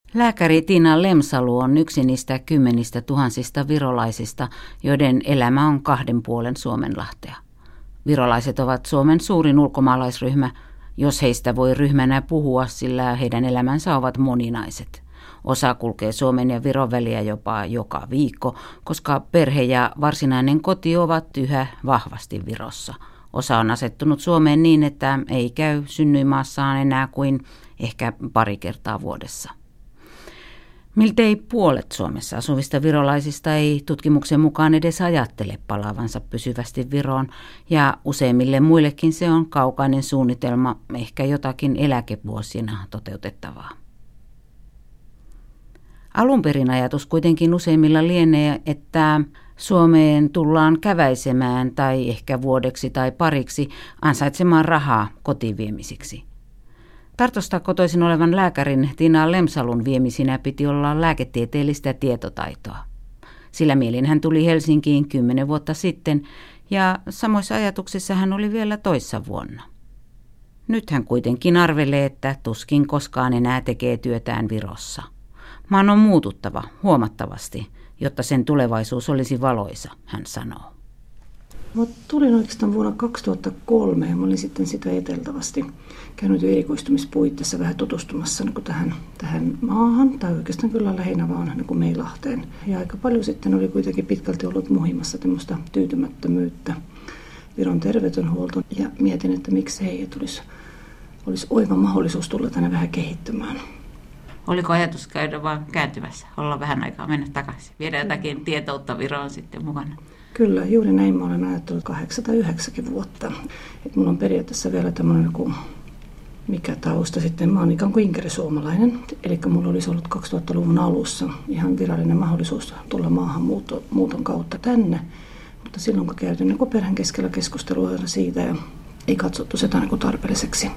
Lääkäri Tiina Lemsalu on yksi niistä 10 000 virolaisista, joiden elämä on 2 puolen Suomenlahtea. Virolaiset ovat Suomen suurin ulkomaalaisryhmä, jos heistä voi ryhmänä puhua, sillä heidän elämänsä ovat moninaiset. Osa kulkee Suomen ja Viron väliä jopa joka viikko, koska perhe ja varsinainen koti ovat yhä vahvasti Virossa. Osa on asettunut Suomeen niin, että ei käy synnyinmaassaan enää kuin ehkä 2 kertaa vuodessa. Miltei puolet Suomessa asuvista virolaisista ei tutkimuksen mukaan edes ajattele palaavansa pysyvästi Viroon, ja useimmille muillekin se on kaukainen suunnitelma, ehkä jotakin eläkevuosina toteutettavaa. Alun perin ajatus kuitenkin useimmilla lienee, että Suomeen tullaan käväisemään tai ehkä vuodeksi tai pariksi ansaitsemaan rahaa kotiviemisiksi. Tartosta kotoisin olevan lääkärin Tiina Lemsalun viemisinä piti olla lääketieteellistä tietotaitoa. Sillä mielin hän tuli Helsinkiin 10 vuotta sitten ja samoissa ajatuksissa hän oli vielä toissa vuonna. Nyt hän kuitenkin arvelee, että tuskin koskaan enää tekee työtään Virossa. Maan on muututtava huomattavasti, jotta sen tulevaisuus olisi valoisa, hän sanoo. Mä tulin oikeastaan vuonna 2003 ja mä olin sitten sitä eteltävästi käynyt erikoistumispuitteissa vähän tutustumassa niin tähän maahan, tai oikeastaan kyllä lähinnä vaan niin Meilahteen. Ja aika paljon sitten oli kuitenkin pitkälti ollut muhimassa tämmöistä tyytymättömyyttä Viron terveydenhuoltoon ja mietin, että miksei, että olisi oiva mahdollisuus tulla tänne vähän kehittymään. Oliko ajatus käydä vaan kääntymässä, olla vähän aikaa, mennä takaisin, viedä jotakin tietoutta Viroon sitten mukana? Kyllä, juuri näin mä olen ajatellut 8 tai 9 vuotta. Et mulla on periaatteessa vielä tämmöinen, mikä tausta sitten, mä oon ikään kuin inkerisuomalainen. Eli mulla olisi ollut 2000-luvun alussa ihan virallinen mahdollisuus tulla maahanmuuton kautta tänne. Mutta silloin kun käytin perheen keskellä keskustelua siitä ja ei katsottu sitä tarpeelliseksi.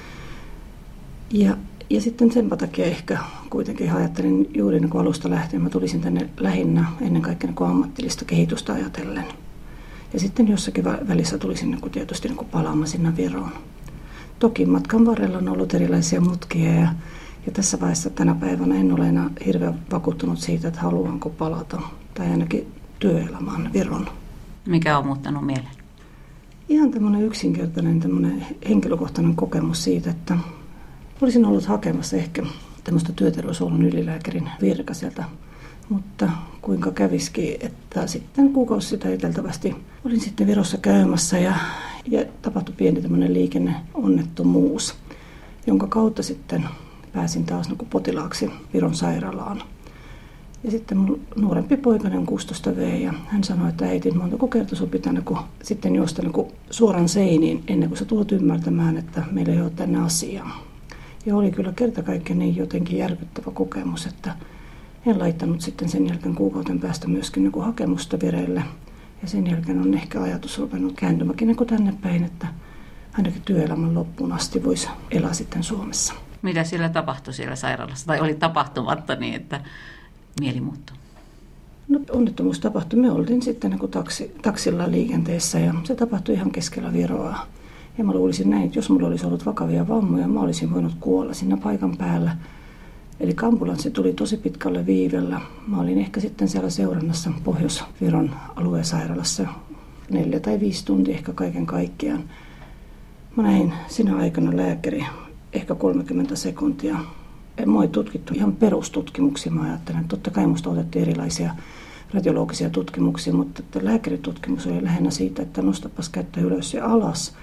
Ja sitten sen takia ehkä kuitenkin ajattelin juuri alusta lähtien, mä tulisin tänne lähinnä ennen kaikkea ammatillista kehitystä ajatellen. Ja sitten jossakin välissä tulisin tietysti palaamaan sinne Viroon. Toki matkan varrella on ollut erilaisia mutkia ja tässä vaiheessa tänä päivänä en ole enää hirveän vakuuttunut siitä, että haluanko palata tai ainakin työelämään Viron. Mikä on muuttanut mielen? Ihan tämmöinen yksinkertainen henkilökohtainen kokemus siitä, että olisin ollut hakemassa ehkä tämmöistä työterveyshuollon ylilääkärin virka sieltä, mutta kuinka kävisikin, että sitten kuukausi sitä eteltävästi olin sitten Virossa käymässä ja tapahtui pieni tämmöinen liikenneonnettomuus, jonka kautta sitten pääsin taas potilaaksi Viron sairaalaan. Ja sitten mun nuorempi poikainen 16 vei ja hän sanoi, että äiti, montako kertaa sun pitää sitten juosta suoran seiniin ennen kuin sä tulet ymmärtämään, että meillä ei ole tänne asiaa. Ja oli kyllä kerta kaikkiaan niin jotenkin järkyttävä kokemus, että en laittanut sitten sen jälkeen kuukauden päästä myöskin hakemusta vireille. Ja sen jälkeen on ehkä ajatus ruvennut kääntymäkin tänne päin, että ainakin työelämän loppuun asti voisi elää sitten Suomessa. Mitä siellä tapahtui siellä sairaalassa? Tai oli tapahtumatta niin, että mieli muuttui? No, onnettomuus tapahtui. Me oltiin sitten taksilla liikenteessä ja se tapahtui ihan keskellä Viroa. Ja mä luulisin näin, että jos mulla olisi ollut vakavia vammoja, mä olisin voinut kuolla siinä paikan päällä. Eli ambulanssi tuli tosi pitkälle viivellä. Mä olin ehkä sitten siellä seurannassa Pohjois-Viron aluesairaalassa 4 tai 5 tuntia ehkä kaiken kaikkiaan. Mä näin siinä aikana lääkäri ehkä 30 sekuntia. Mä olin tutkittu ihan perustutkimuksia. Mä ajattelen, että totta kai musta otettiin erilaisia radiologisia tutkimuksia, mutta lääkäritutkimus oli lähinnä siitä, että nostapas kättä ylös ja alas.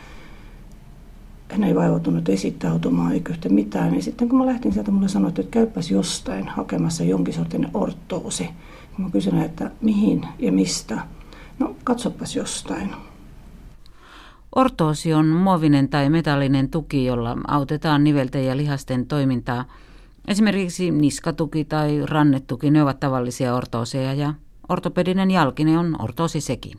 Hän ei vaivautunut esittäytymään eikä yhtä mitään. Ja sitten kun mä lähtin sieltä, mulle sanottiin, että käypäs jostain hakemassa jonkin sortin ortoosi. Kun mä kysyin, että mihin ja mistä. No katsopas jostain. Ortoosi on muovinen tai metallinen tuki, jolla autetaan nivelten ja lihasten toimintaa. Esimerkiksi niskatuki tai rannetuki, ne ovat tavallisia ortooseja ja ortopedinen jalkine on ortoosi sekin.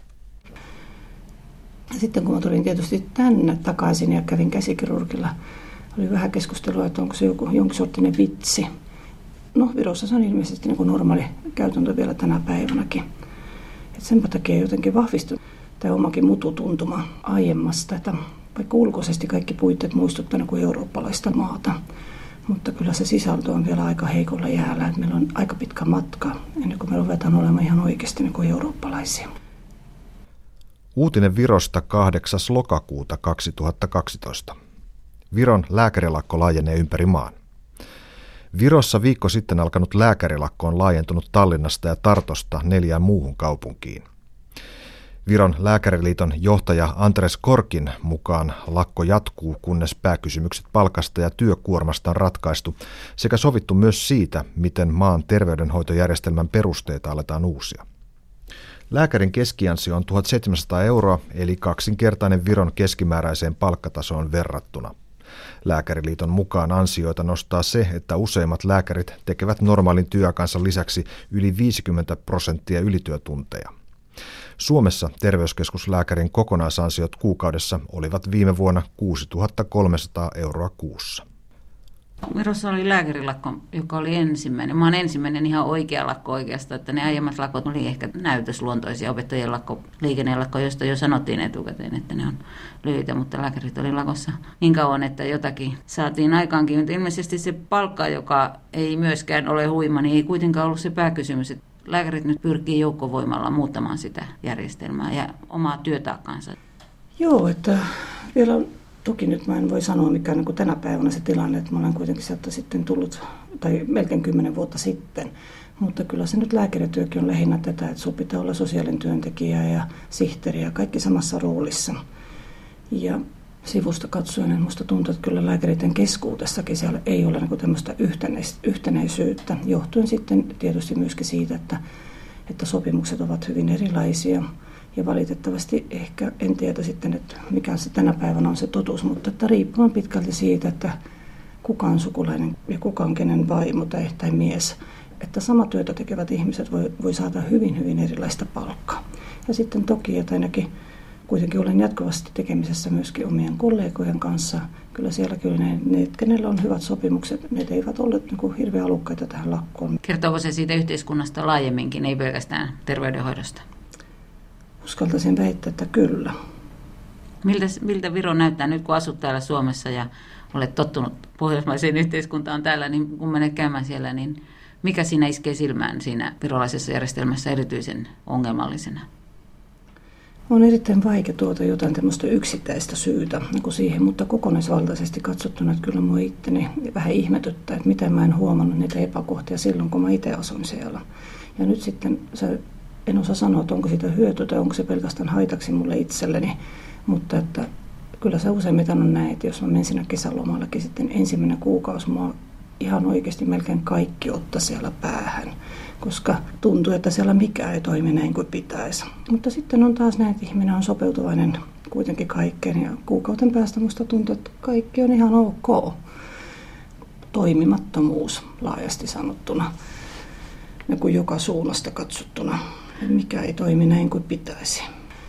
Sitten kun mä tulin tietysti tänne takaisin ja kävin käsikirurgilla, oli vähän keskustelua, että onko se jonkin sorttinen vitsi. No Virossa se on ilmeisesti normaali käytäntö vielä tänä päivänäkin. Et sen takia jotenkin vahvistui tämä omakin mututuntuma aiemmasta, että vaikka ulkoisesti kaikki puitteet muistuttavat kuin eurooppalaista maata. Mutta kyllä se sisältö on vielä aika heikolla jäällä, että meillä on aika pitkä matka ennen kuin me ruvetaan olemaan ihan oikeasti niin kuin eurooppalaisia. Uutinen Virosta 8. lokakuuta 2012. Viron lääkärilakko laajenee ympäri maan. Virossa viikko sitten alkanut lääkärilakko on laajentunut Tallinnasta ja Tartosta 4 muuhun kaupunkiin. Viron lääkäriliiton johtaja Andres Korkin mukaan lakko jatkuu, kunnes pääkysymykset palkasta ja työkuormasta on ratkaistu sekä sovittu myös siitä, miten maan terveydenhoitojärjestelmän perusteita aletaan uusia. Lääkärin keskiansio on 1 700 €, eli 2-kertainen Viron keskimääräiseen palkkatasoon verrattuna. Lääkäriliiton mukaan ansioita nostaa se, että useimmat lääkärit tekevät normaalin työaikansa lisäksi yli 50% ylityötunteja. Suomessa terveyskeskuslääkärin kokonaisansiot kuukaudessa olivat viime vuonna 6 300 € kuussa. Virossa oli lääkärilakko, joka oli ensimmäinen. Mä oon ensimmäinen ihan oikea lakko oikeastaan, että ne aiemmat lakot oli ehkä näytösluontoisia. Opettajien lakko, liikennelakko, josta jo sanottiin etukäteen, että ne on lyhyitä, mutta lääkärit oli lakossa niin kauan, että jotakin saatiin aikaankin. Mutta ilmeisesti se palkka, joka ei myöskään ole huima, niin ei kuitenkaan ollut se pääkysymys. Lääkärit nyt pyrkii joukkovoimalla muuttamaan sitä järjestelmää ja omaa työtaakkaansa. Joo, että vielä toki nyt mä en voi sanoa mikä on niin tänä päivänä se tilanne, että mä olen kuitenkin sieltä sitten tullut, tai melkein 10 vuotta sitten. Mutta kyllä se nyt lääkärityökin on lähinnä tätä, että sun pitää olla sosiaalinen työntekijä ja sihteeri ja kaikki samassa roolissa. Ja sivusta katsoen, niin musta tuntuu, että kyllä lääkäreiden keskuudessakin siellä ei ole niin tämmöistä yhtenäisyyttä, johtuen sitten tietysti myöskin siitä, että sopimukset ovat hyvin erilaisia. Ja valitettavasti ehkä en tiedä sitten, että mikä se tänä päivänä on se totuus, mutta että riippuen pitkälti siitä, että kuka on sukulainen ja kuka on kenen vaimo tai mies. Että sama työtä tekevät ihmiset voi saada hyvin, hyvin erilaista palkkaa. Ja sitten toki, että ainakin kuitenkin olen jatkuvasti tekemisessä myöskin omien kollegojen kanssa. Kyllä siellä ne, kenellä on hyvät sopimukset, ne eivät olleet niin hirveän halukkaita tähän lakkoon. Kertooko se siitä yhteiskunnasta laajemminkin, ei pelkästään terveydenhoidosta? Uskaltaisin väittää, että kyllä. Miltä Viro näyttää nyt, kun asut täällä Suomessa ja olet tottunut pohjoismaiseen yhteiskuntaan täällä, niin kun menet käymään siellä, niin mikä siinä iskee silmään siinä virolaisessa järjestelmässä erityisen ongelmallisena? On erittäin vaikea tuota jotain tämmöistä yksittäistä syytä niin kuin siihen, mutta kokonaisvaltaisesti katsottuna, että kyllä minua itteni vähän ihmetyttää, että miten mä en huomannut niitä epäkohtia silloin, kun mä itse asuin siellä. Ja nyt sitten en osaa sanoa, että onko siitä hyötyä tai onko se pelkästään haitaksi mulle itselleni, mutta että kyllä se useimmiten on näin, että jos mä menen siinä kesälomallakin sitten ensimmäinen kuukausi, mua ihan oikeasti melkein kaikki ottaa siellä päähän, koska tuntuu, että siellä mikään ei toimi näin kuin pitäisi. Mutta sitten on taas näin, että ihminen on sopeutuvainen kuitenkin kaikkeen ja kuukauden päästä musta tuntuu, että kaikki on ihan ok. Toimimattomuus laajasti sanottuna, ja kuin joka suunnasta katsottuna, mikä ei toimi näin kuin pitäisi.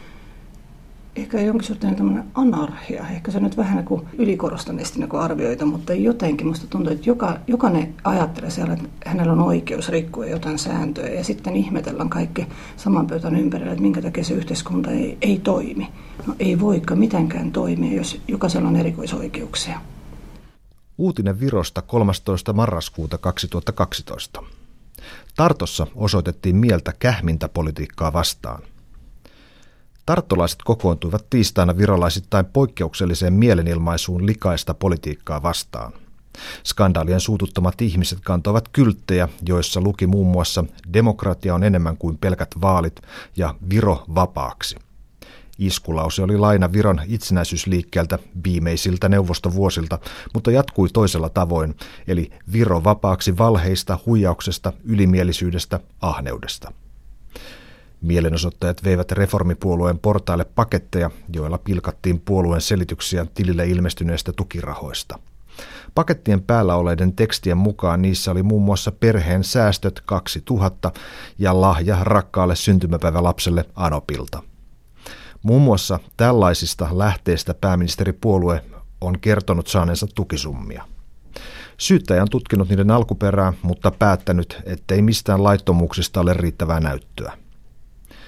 Ehkä jonkin sortin tämmöinen anarhia, ehkä se on nyt vähän kuin ylikorostaneesti niin kuin arvioita, mutta jotenkin musta tuntuu, että jokainen ajattelee siellä, että hänellä on oikeus rikkoa jotain sääntöjä ja sitten ihmetellään kaikki saman pöytän ympärillä, että minkä takia se yhteiskunta ei toimi. No ei voikaan mitenkään toimia, jos jokaisella on erikoisoikeuksia. Uutinen Virosta 13. marraskuuta 2012. Tartossa osoitettiin mieltä kähmintä politiikkaa vastaan. Tarttolaiset kokoontuivat tiistaina virolaisittain poikkeukselliseen mielenilmaisuun likaista politiikkaa vastaan. Skandaalien suututtamat ihmiset kantoivat kylttejä, joissa luki muun muassa "Demokratia on enemmän kuin pelkät vaalit" ja "Viro vapaaksi". Iskulause oli laina Viron itsenäisyysliikkeeltä viimeisiltä neuvostovuosilta, mutta jatkui toisella tavoin, eli "Viro vapaaksi valheista, huijauksesta, ylimielisyydestä, ahneudesta". Mielenosoittajat veivät reformipuolueen portaille paketteja, joilla pilkattiin puolueen selityksiä tilille ilmestyneistä tukirahoista. Pakettien päällä oleiden tekstien mukaan niissä oli muun muassa perheen säästöt 2000 ja lahja rakkaalle syntymäpäivälapselle Anopilta. Muun muassa tällaisista lähteistä pääministeripuolue on kertonut saaneensa tukisummia. Syyttäjä on tutkinut niiden alkuperää, mutta päättänyt, ettei mistään laittomuuksista ole riittävää näyttöä.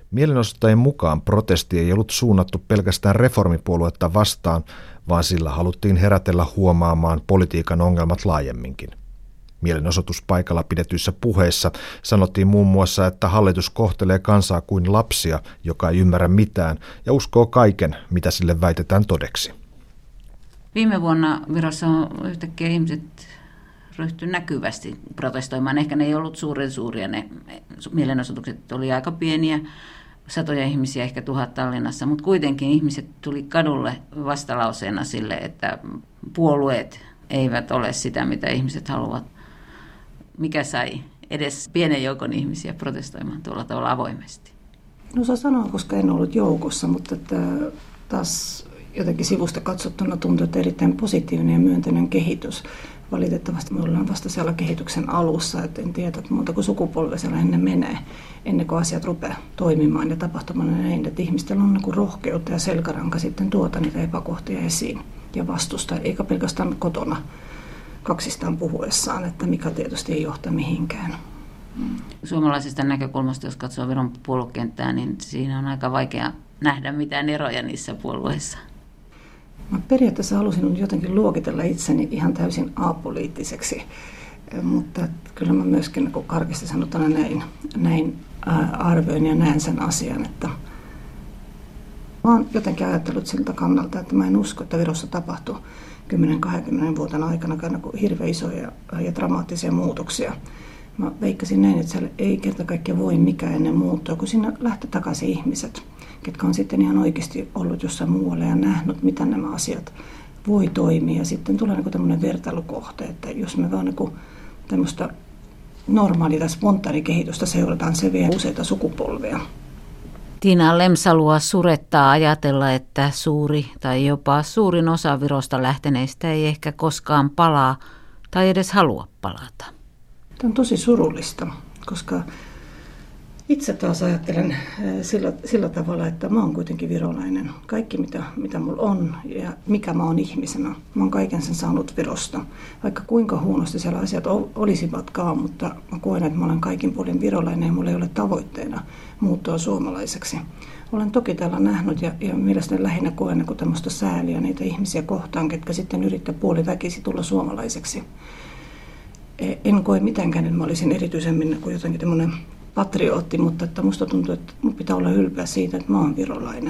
Mielenosoittajien mukaan protesti ei ollut suunnattu pelkästään reformipuoluetta vastaan, vaan sillä haluttiin herätellä huomaamaan politiikan ongelmat laajemminkin. Mielenosoituspaikalla pidetyissä puheissa sanottiin muun muassa, että hallitus kohtelee kansaa kuin lapsia, joka ei ymmärrä mitään ja uskoo kaiken, mitä sille väitetään todeksi. Viime vuonna Virossa yhtäkkiä ihmiset ryhtyi näkyvästi protestoimaan. Ehkä ne ei ollut suuria, ne mielenosoitukset oli aika pieniä, 100 ihmisiä, ehkä 1000 Tallinnassa, mutta kuitenkin ihmiset tuli kadulle vastalauseena sille, että puolueet eivät ole sitä, mitä ihmiset haluavat. Mikä sai edes pienen joukon ihmisiä protestoimaan tuolla tavalla avoimesti? En osaa sanoa, koska en ollut joukossa, mutta että taas jotenkin sivusta katsottuna tuntuu, että erittäin positiivinen ja myönteinen kehitys. Valitettavasti me ollaan vasta siellä kehityksen alussa, että en tiedä, että monta kuin sukupolvea siellä ennen menee, ennen kuin asiat rupeaa toimimaan ja tapahtumaan näin, että ihmisillä on niin rohkeutta ja selkäranka sitten tuota niitä epäkohtia esiin ja vastusta, eikä pelkästään kotona kaksistaan puhuessaan, että mikä tietysti ei johta mihinkään. Suomalaisesta näkökulmasta, jos katsoo Viron puoluekenttää, niin siinä on aika vaikea nähdä mitään eroja niissä puolueissa. Mä periaatteessa halusin jotenkin luokitella itseni ihan täysin apoliittiseksi, mutta kyllä mä myöskin karkeasti sanottuna näin arvioin ja näen sen asian, että mä oon jotenkin ajatellut siltä kannalta, että mä en usko, että Virossa tapahtuu 10-20 vuoden aikana hirveän isoja ja dramaattisia muutoksia. Mä veikkasin näin, että siellä ei kerta kaikkiaan voi mikään ennen muuttua, kun siinä lähtee takaisin ihmiset, ketkä on sitten ihan oikeasti ollut jossain muualla ja nähnyt, mitä nämä asiat voi toimia. Ja sitten tulee tämmöinen vertailukohta, että jos me vaan tämmöistä normaalia tai spontaanikehitystä seurataan, se vie useita sukupolvia. Tiina Lemsalua surettaa ajatella, että suuri tai jopa suurin osa Virosta lähteneistä ei ehkä koskaan palaa tai edes halua palata. Tämä on tosi surullista, koska itse taas ajattelen sillä tavalla, että mä oon kuitenkin virolainen. Kaikki mitä mulla on ja mikä mä oon ihmisenä, mä oon kaiken sen saanut Virosta. Vaikka kuinka huonosti siellä asiat olisivatkaan, mutta mä koen, että mä olen kaikin puolin virolainen ja mulla ei ole tavoitteena muuttua suomalaiseksi. Olen toki täällä nähnyt ja mielestäni lähinnä koen tämmöistä sääliä niitä ihmisiä kohtaan, ketkä sitten yrittää puoliväkisi tulla suomalaiseksi. En koe mitenkään, että mä olisin erityisemmin kuin jotenkin tämmöinen patriootti, mutta että musta tuntuu, että mun pitää olla ylpeä siitä, että mä oon virolainen.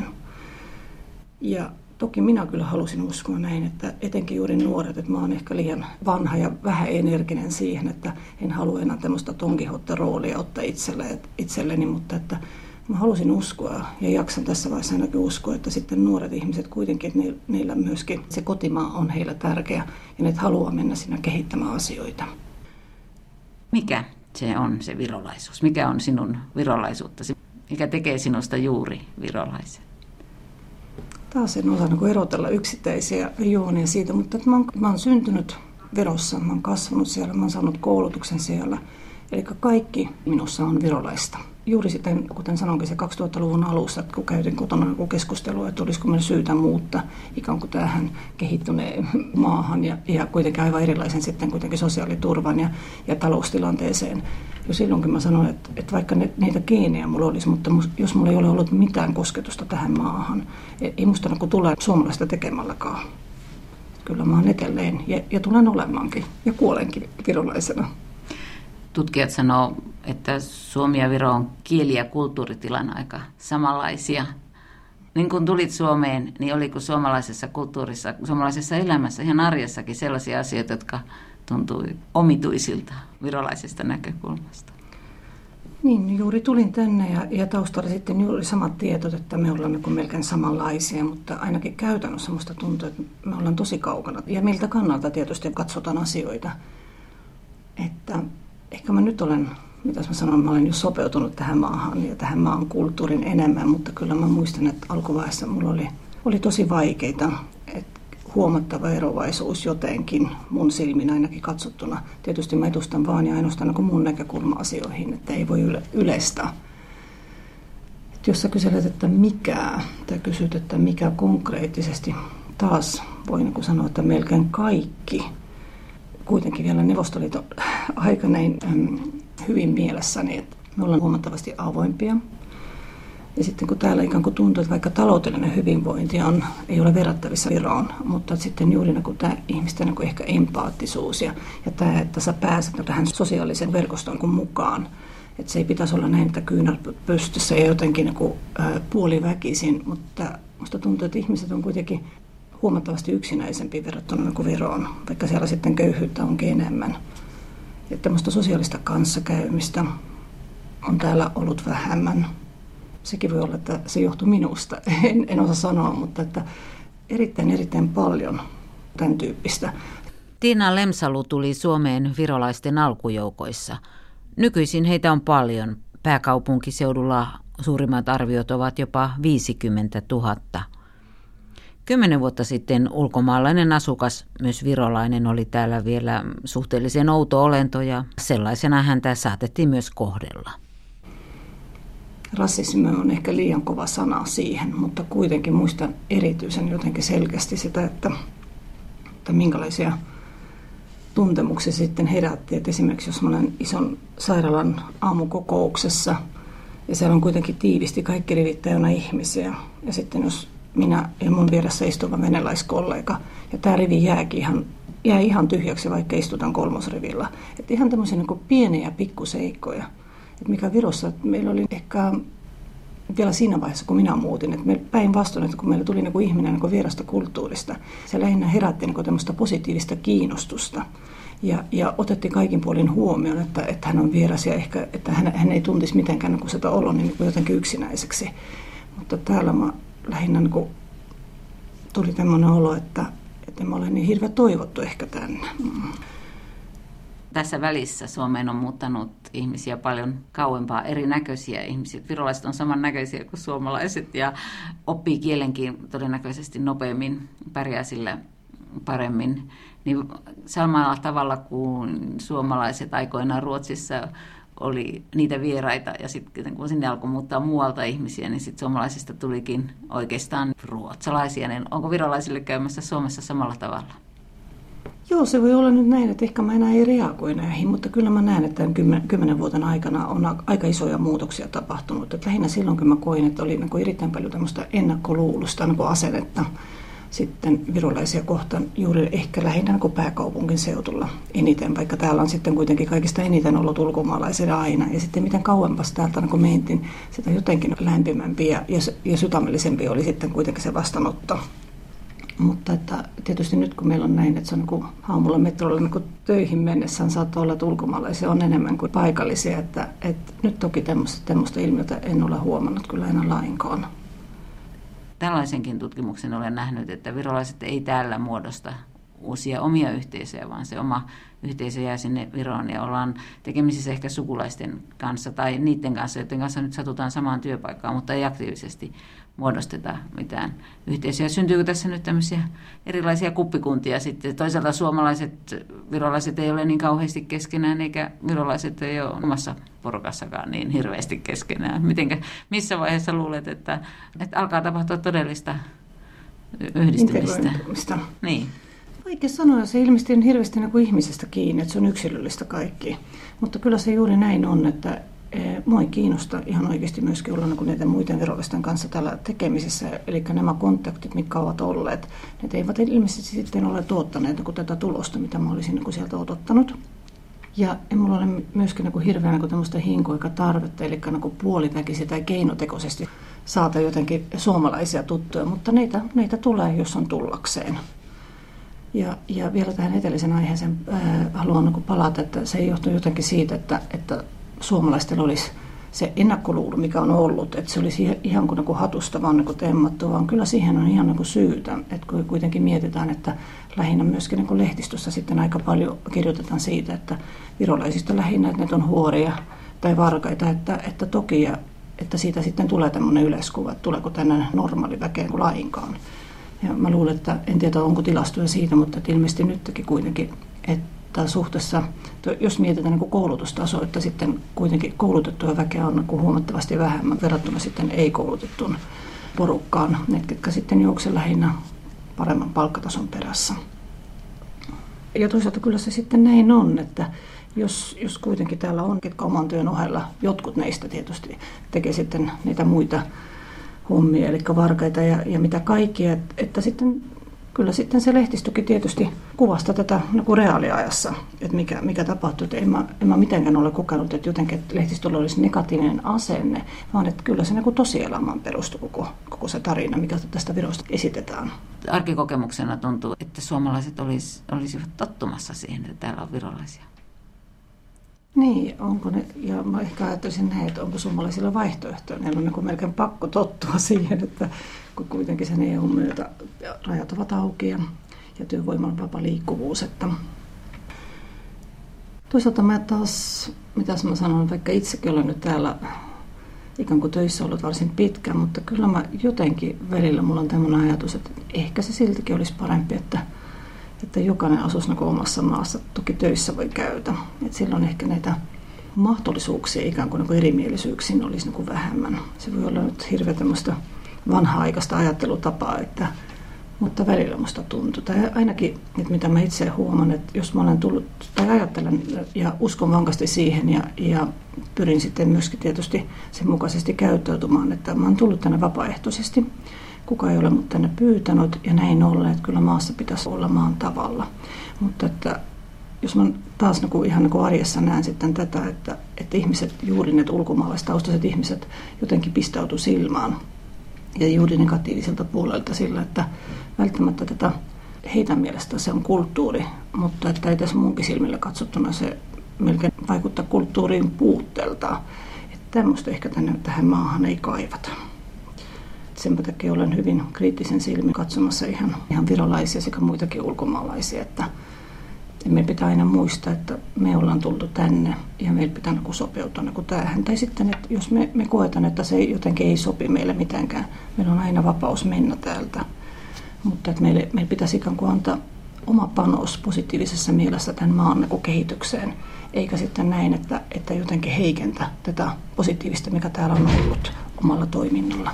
Ja toki minä kyllä halusin uskoa näin, että etenkin juuri nuoret, että mä oon ehkä liian vanha ja vähän energinen siihen, että en halua enää tämmöistä Don Quixote-roolia ottaa itselleni, mutta että mä halusin uskoa ja jaksan tässä vaiheessa ainakin uskoa, että sitten nuoret ihmiset kuitenkin, että niillä myöskin se kotimaa on heillä tärkeä ja ne haluaa mennä siinä kehittämään asioita. Mikä se on se virolaisuus? Mikä on sinun virolaisuuttasi? Mikä tekee sinusta juuri virolaisen? Taas en osaa erotella yksittäisiä juonia siitä, mutta mä oon syntynyt Virossa, mä oon kasvanut siellä, mä oon saanut koulutuksen siellä. Eli kaikki minussa on virolaista. Juuri sitten, kuten sanoinkin, se 2000-luvun alussa, kun käytiin kotona keskustelua, että olisiko meillä syytä muuttaa ikään kuin tähän kehittyneen maahan ja kuitenkin aivan erilaisen sitten kuitenkin sosiaaliturvan ja taloustilanteeseen. Jo silloinkin mä sanoin, että vaikka niitä geenejä mulla olisi, mutta jos mulla ei ole ollut mitään kosketusta tähän maahan, ei musta tule suomalaista tekemälläkaan. Kyllä mä oon edelleen ja tulen olemaankin ja kuolenkin virolaisena. Tutkijat sanoo, että Suomi ja Viro on kieli- ja kulttuuritilan aika samanlaisia. Niin kun tulit Suomeen, niin oliko suomalaisessa kulttuurissa, suomalaisessa elämässä, ihan arjessakin sellaisia asioita, jotka tuntui omituisilta virolaisesta näkökulmasta? Niin, juuri tulin tänne ja taustalla sitten juuri samat tiedot, että me ollaan melkein samanlaisia, mutta ainakin käytännössä musta tuntuu, että me ollaan tosi kaukana. Ja miltä kannalta tietysti katsotaan asioita, että ehkä mä nyt olen, mitä mä sanon, mä olen jo sopeutunut tähän maahan ja tähän maan kulttuurin enemmän, mutta kyllä mä muistan, että alkuvaiheessa mulla oli tosi vaikeita, että huomattava erovaisuus jotenkin mun silmin ainakin katsottuna. Tietysti mä edustan vaan ja ainoastaan mun näkökulma asioihin, että ei voi yleistää. Että jos sä kyselet, että mikä, tai kysyt, että mikä konkreettisesti, taas voi sanoa, että melkein kaikki, kuitenkin vielä Neuvostoliiton aika näin hyvin mielessäni, että me ollaan huomattavasti avoimpia Ja sitten kun täällä ikään kuin tuntuu, että vaikka taloudellinen hyvinvointi ei ole verrattavissa Viroon, mutta sitten juuri niin kuin tämä ihmisten niin kuin ehkä empaattisuus ja tämä, että sä pääset tähän sosiaalisen verkostoon mukaan. Että se ei pitäisi olla näin, että kyynär pystyssä ja jotenkin niin kuin, puoliväkisin, mutta musta tuntuu, että ihmiset on kuitenkin huomattavasti yksinäisempiä verrattuna niin kuin Viroon, vaikka siellä sitten köyhyyttä onkin enemmän. Että tämmöistä sosiaalista kanssakäymistä on täällä ollut vähemmän. Sekin voi olla, että se johtuu minusta, en osaa sanoa, mutta että erittäin paljon tämän tyyppistä. Tiina Lemsalu tuli Suomeen virolaisten alkujoukoissa. Nykyisin heitä on paljon. Pääkaupunkiseudulla suurimmat arviot ovat jopa 50 000. 10 vuotta sitten ulkomaalainen asukas, myös virolainen, oli täällä vielä suhteellisen outo olento ja sellaisena häntä saatettiin myös kohdella. Rasismi on ehkä liian kova sana siihen, mutta kuitenkin muistan erityisen jotenkin selkeästi sitä, että minkälaisia tuntemuksia sitten herätti. Että esimerkiksi jos mä olen ison sairaalan aamukokouksessa ja siellä on kuitenkin tiivisti kaikki rivit täynnä ihmisiä ja sitten jos minä ja mun vieressä istuva venäläiskollega ja tämä rivi jää ihan tyhjäksi, vaikka istutaan kolmosrivillä. Että ihan tämmöisiä niin kuin pieniä pikkuseikkoja. Että mikä Virossa, että meillä oli ehkä vielä siinä vaiheessa, kun minä muutin, että me päinvastoin, että kun meillä tuli niin kuin ihminen niin kuin vierasta kulttuurista, se lähinnä herätti niin kuin tämmöistä positiivista kiinnostusta. Ja otettiin kaikin puolin huomioon, että hän on vieras ja ehkä, että hän ei tuntisi mitenkään niin kuin sitä olo niin kuin jotenkin yksinäiseksi. Mutta täällä mä lähinnä niin kuin tuli tämmöinen olo, että mä olen niin hirveän toivottu ehkä tänne. Tässä välissä Suomeen on muuttanut ihmisiä paljon kauempaa, erinäköisiä ihmisiä. Virolaiset on samannäköisiä kuin suomalaiset ja oppii kielenkin todennäköisesti nopeammin, pärjää sillä paremmin. Niin samalla tavalla kuin suomalaiset aikoinaan Ruotsissa oli niitä vieraita ja sitten kun sinne alkoi muuttaa muualta ihmisiä, niin sitten suomalaisista tulikin oikeastaan ruotsalaisia. Niin onko virolaisille käymässä Suomessa samalla tavalla? Joo, se voi olla nyt näin, että ehkä mä enää ei reagoi näihin, mutta kyllä mä näen, että 10 vuoden aikana on aika isoja muutoksia tapahtunut. Että lähinnä silloin, kun mä koin, että oli erittäin paljon tämmöistä ennakkoluulusta asennetta sitten virolaisia kohtaan juuri ehkä lähinnä pääkaupungin seudulla eniten, vaikka täällä on sitten kuitenkin kaikista eniten ollut ulkomaalaisia aina. Ja sitten miten kauempas täältä mentiin, sitä jotenkin lämpimämpi ja sydämellisempi oli sitten kuitenkin se vastaanotto. Mutta että tietysti nyt kun meillä on näin, että se on aamulla metrolla töihin mennessään saattaa olla, että ulkomaalaisia on enemmän kuin paikallisia. Että nyt toki tämmöistä ilmiötä en ole huomannut kyllä enää lainkaan. Tällaisenkin tutkimuksen olen nähnyt, että virolaiset ei täällä muodosta uusia omia yhteisöjä, vaan se oma yhteisö jää sinne Viroon ja ollaan tekemisissä ehkä sukulaisten kanssa tai niiden kanssa, joiden kanssa nyt satutaan samaan työpaikkaan, mutta ei aktiivisesti muodosteta mitään yhteisöjä. Syntyykö tässä nyt tämmöisiä erilaisia kuppikuntia sitten? Toisaalta virolaiset ei ole niin kauheasti keskenään, eikä virolaiset ei ole omassa porukassakaan niin hirveästi keskenään. Missä vaiheessa luulet, että alkaa tapahtua todellista yhdistymistä? Niin. Vaikea sanoa, se ilmeisesti on hirveästi ihmisestä kiinni, että se on yksilöllistä kaikki. Mutta kyllä se juuri näin on, että mua ei kiinnosta ihan oikeasti myöskin olla näiden muiden virolaisten kanssa täällä tekemisissä. Eli nämä kontaktit, mitkä ovat olleet, ne eivät ilmeisesti sitten ole tuottaneet tätä tulosta, mitä mä olisin sieltä odottanut. Ja en mulla ole myöskin hirveän tämmöistä hinkoikatarvetta, eli puoliväkisesti tai keinotekoisesti saada jotenkin suomalaisia tuttuja, mutta neitä tulee, jos on tullakseen. Ja vielä tähän eteläisen aiheeseen haluan palata, että se ei johtu jotenkin siitä, että suomalaisten olisi se ennakkoluulo, mikä on ollut, että se olisi ihan kuin hatusta vaan temmattu, vaan kyllä siihen on ihan syytä. Että kun kuitenkin mietitään, että lähinnä myöskin lehdistössä sitten aika paljon kirjoitetaan siitä, että virolaisista lähinnä, että ne on huoria tai varkaita, että toki, että siitä sitten tulee tämmöinen yleiskuva, että tuleeko tänne normaali väkeen kuin lainkaan. Ja mä luulen, että en tiedä onko tilastoja siitä, mutta ilmeisesti nytkin kuitenkin, että suhteessa, jos mietitään koulutustasoa, että sitten kuitenkin koulutettua väkeä on huomattavasti vähemmän verrattuna sitten ei-koulutettuun porukkaan, ne ketkä sitten juokse lähinnä paremman palkkatason perässä. Ja toisaalta kyllä se sitten näin on, että Jos kuitenkin täällä on, ketkä oman työn ohella, jotkut neistä tietysti tekee sitten niitä muita hommia, eli varkaita ja mitä kaikkia, että sitten kyllä sitten se lehdistökin tietysti kuvasta tätä niin reaaliajassa, että mikä tapahtuu. Että en mä mitenkään ole kokenut, että jotenkin että lehdistöllä olisi negatiivinen asenne, vaan että kyllä se niin tosielämään perustuu koko se tarina, mikä tästä Virosta esitetään. Arkikokemuksena tuntuu, että suomalaiset olisivat tottumassa siihen, että täällä on virolaisia. Niin, onko ne, ja mä ehkä ajattelisin näin, että onko suomalaisilla vaihtoehtoja. Meillä on niin melkein pakko tottua siihen, että kun kuitenkin sen EU:n myötä rajat ovat auki ja työvoiman vapaa liikkuvuus. Että toisaalta mä taas, mitäs mä sanon, vaikka itsekin olen nyt täällä ikään kuin töissä ollut varsin pitkään, mutta kyllä mä jotenkin välillä mulla on tämmöinen ajatus, että ehkä se siltikin olisi parempi, että jokainen asuisi niin omassa maassa. Toki töissä voi käydä. Et silloin ehkä näitä mahdollisuuksia ikään kuin erimielisyyksiin olisi niin vähemmän. Se voi olla nyt hirveän tämmöistä vanha-aikaista ajattelutapaa, mutta välillä musta tuntuu. Tai ainakin, että mitä mä itse huomaan, että jos mä olen tullut tai ajattelen ja uskon vankasti siihen ja pyrin sitten myöskin tietysti sen mukaisesti käyttäytymään, että mä oon tullut tänne vapaaehtoisesti. Kukaan ei ole mut tänne pyytänyt ja näin ollen, että kyllä maassa pitäisi olla maan tavalla. Mutta että jos mä taas ihan arjessa näen sitten tätä, että ihmiset, juuri ne ulkomaalaistaustaiset ihmiset jotenkin pistäytyy silmään ja juuri negatiiviselta puolelta sillä, että välttämättä tätä heidän mielestä se on kulttuuri, mutta että ei tässä munkin silmillä katsottuna se melkein vaikuttaa kulttuuriin puutteelta. Että tämmöistä ehkä tähän maahan ei kaivata. Sen takia olen hyvin kriittisen silmin katsomassa ihan virolaisia sekä muitakin ulkomaalaisia, että meidän pitää aina muistaa, että me ollaan tultu tänne ja meillä pitää sopeutua tähän. Tai sitten, että jos me koetaan, että se jotenkin ei sopi meille mitenkään, meillä on aina vapaus mennä täältä. Mutta että meillä pitäisi ikään kuin antaa oma panos positiivisessa mielessä tämän maan kehitykseen, eikä sitten näin, että jotenkin heikentää tätä positiivista, mikä täällä on ollut omalla toiminnalla.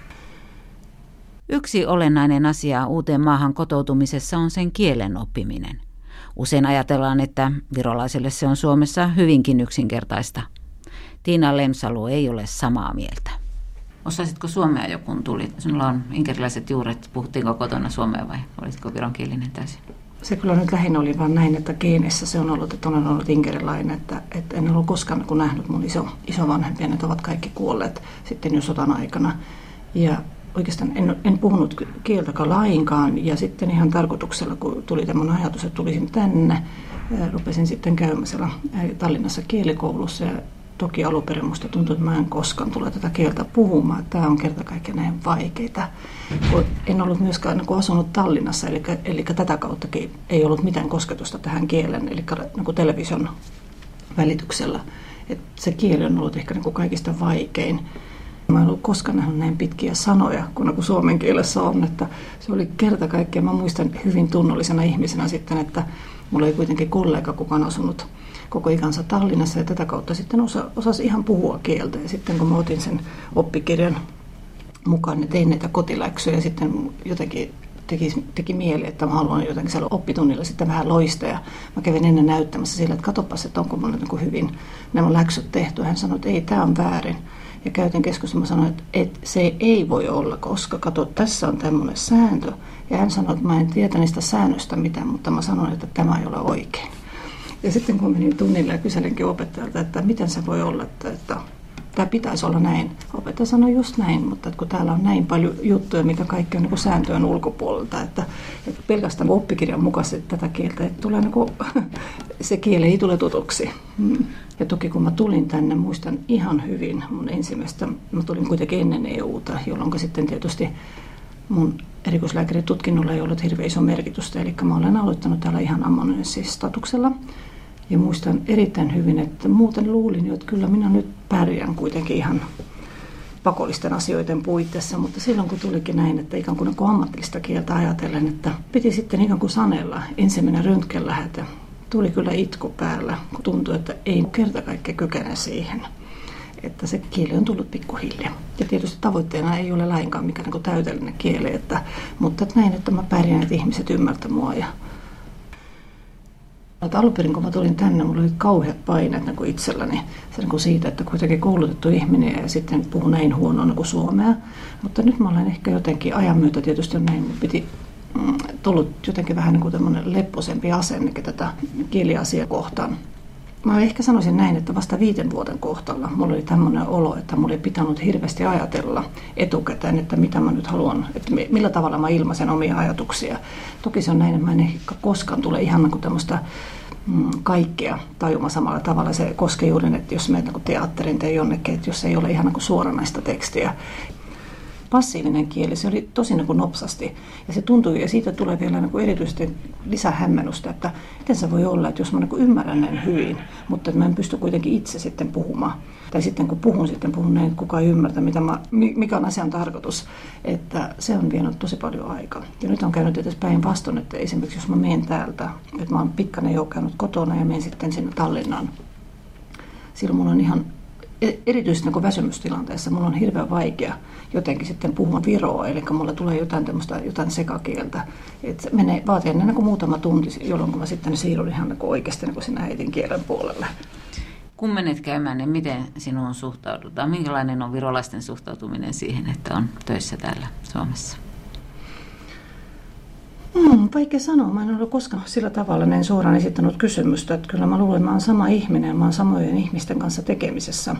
Yksi olennainen asia uuteen maahan kotoutumisessa on sen kielen oppiminen. Usein ajatellaan, että virolaiselle se on Suomessa hyvinkin yksinkertaista. Tiina Lemsalu ei ole samaa mieltä. Osaisitko suomea jo kun tulit? Sinulla on inkerilaiset juuret. Puhuttiinko kotona suomea vai olitko vironkielinen täysin? Se kyllä nyt lähinnä oli vaan näin, että geeneissä se on ollut, että olen ollut inkerilainen. Että en ollut koskaan nähnyt mun isovanhempia, ne ovat kaikki kuolleet sitten jo sodan aikana. Ja oikeastaan en puhunut kieltäkään lainkaan ja sitten ihan tarkoituksella, kun tuli tämmöinen ajatus, että tulisin tänne, rupesin sitten käymään siellä Tallinnassa kielikoulussa ja toki alunperin musta tuntui, että mä en koskaan tule tätä kieltä puhumaan. Tämä on kerta kaikkiaan näin vaikeita. En ollut myöskään asunut Tallinnassa, eli tätä kauttakin ei ollut mitään kosketusta tähän kielen, eli television välityksellä. Että se kieli on ollut ehkä kaikista vaikein. Mä en ollut koskaan nähnyt näin pitkiä sanoja, kun suomen kielessä on, että se oli kerta kaikkiaan. Mä muistan hyvin tunnollisena ihmisenä sitten, että mulla ei kuitenkin kollega, kuka on asunut koko ikänsä Tallinnassa ja tätä kautta sitten osasi ihan puhua kieltä. Ja sitten kun mä otin sen oppikirjan mukaan, niin tein näitä kotiläksyjä ja sitten jotenkin teki mieli, että mä haluan jotenkin siellä oppitunnilla sitten vähän loistaa. Ja mä kävin ennen näyttämässä sillä, että katsopas, että onko mulla hyvin nämä läksyt tehty. Hän sanoi, että ei, tämä on väärin. Ja käytin keskustelua, mä sanoin, että se ei voi olla, koska kato, tässä on tämmöinen sääntö. Ja hän sanoi, että mä en tiedä niistä säännöistä mitään, mutta mä sanoin, että tämä ei ole oikein. Ja sitten kun menin tunnille ja kyselinkin opettajalta, että miten se voi olla, että tämä pitäisi olla näin. Opettaja sanoi just näin, mutta kun täällä on näin paljon juttuja, mikä kaikki on sääntöjen ulkopuolelta, että pelkästään oppikirjan mukaisesti tätä kieltä, että tulee se kieli ei tule tutuksi. Ja toki kun mä tulin tänne, muistan ihan hyvin mun ensimmäistä, mä tulin kuitenkin ennen EUta, jolloin sitten tietysti mun erikoislääkäritutkinnolla ei ollut hirveän iso merkitystä, eli mä olen aloittanut täällä ihan amanuenssistatuksella. Ja muistan erittäin hyvin, että muuten luulin jo, että kyllä minä nyt pärjään kuitenkin ihan pakollisten asioiden puitteissa, mutta silloin kun tulikin näin, että ikään kuin ammatillista kieltä ajatellen, että piti sitten ikään kuin sanella ensimmäinen röntgenlähete, tuli kyllä itku päällä, kun tuntui, että ei kerta kaikkiaan kykene siihen, että se kieli on tullut pikkuhiljaa. Ja tietysti tavoitteena ei ole lainkaan mikään niin täydellinen kieli, mutta näin, että mä pärjään, että ihmiset ymmärtävät mua. Alun perin, kun mä tulin tänne, mulla oli kauheat paineet niin kuin itselläni se, niin kuin siitä, että kuitenkin koulutettu ihminen ja sitten puhun näin huonoa niin kuin suomea. Mutta nyt mä olen ehkä jotenkin ajan myötä tietysti on näin, tullut jotenkin vähän niin kuin tämmöinen lepposempi asenne tätä kieliasiaa kohtaan. Mä ehkä sanoisin näin, että vasta 5 vuoden kohtalla mulla oli tämmöinen olo, että mulla ei pitänyt hirveästi ajatella etukäteen, että mitä mä nyt haluan, että millä tavalla mä ilmaisen omia ajatuksia. Toki se on näin, että mä en ehkä koskaan tule ihan niin kuin tämmöistä kaikkea tajuma samalla tavalla. Se koskee juuri, että jos menet niin teatterin tai jonnekin, että jos ei ole ihan niin kuin suoranaista tekstiä. Passiivinen kieli, se oli tosi niin kuin nopsasti ja se tuntui, ja siitä tulee vielä niin kuin erityisesti lisähämmennystä, että miten se voi olla, että jos mä niin kuin ymmärrän näin hyvin, mutta mä en pysty kuitenkin itse sitten puhumaan. Tai sitten kun puhun näin, että kukaan ei ymmärtä, mikä on asian tarkoitus, että se on vienyt tosi paljon aikaa. Ja nyt on käynyt edes päinvastoin, että esimerkiksi jos mä menen täältä, että mä oon pikkainen jo käynyt kotona ja menen sitten sinne Tallinnaan, silloin mulla on ihan erityisesti niin väsymystilanteessa mulla on hirveän vaikea jotenkin sitten puhua viroa, eli mulla tulee jotain sekakieltä. Et vaatii ennen kuin muutama tunti, jolloin mä sitten siirryn ihan niin oikeasti niin sinne äidinkielen puolelle. Kun menet käymään, niin miten sinuun suhtaudutaan? Minkälainen on virolaisten suhtautuminen siihen, että on töissä täällä Suomessa? Vaikea sanoa. Mä en ole koskaan sillä tavalla näin suoraan esittänyt kysymystä. Että kyllä mä luulen, että mä oon sama ihminen. Mä oon samojen ihmisten kanssa tekemisessä.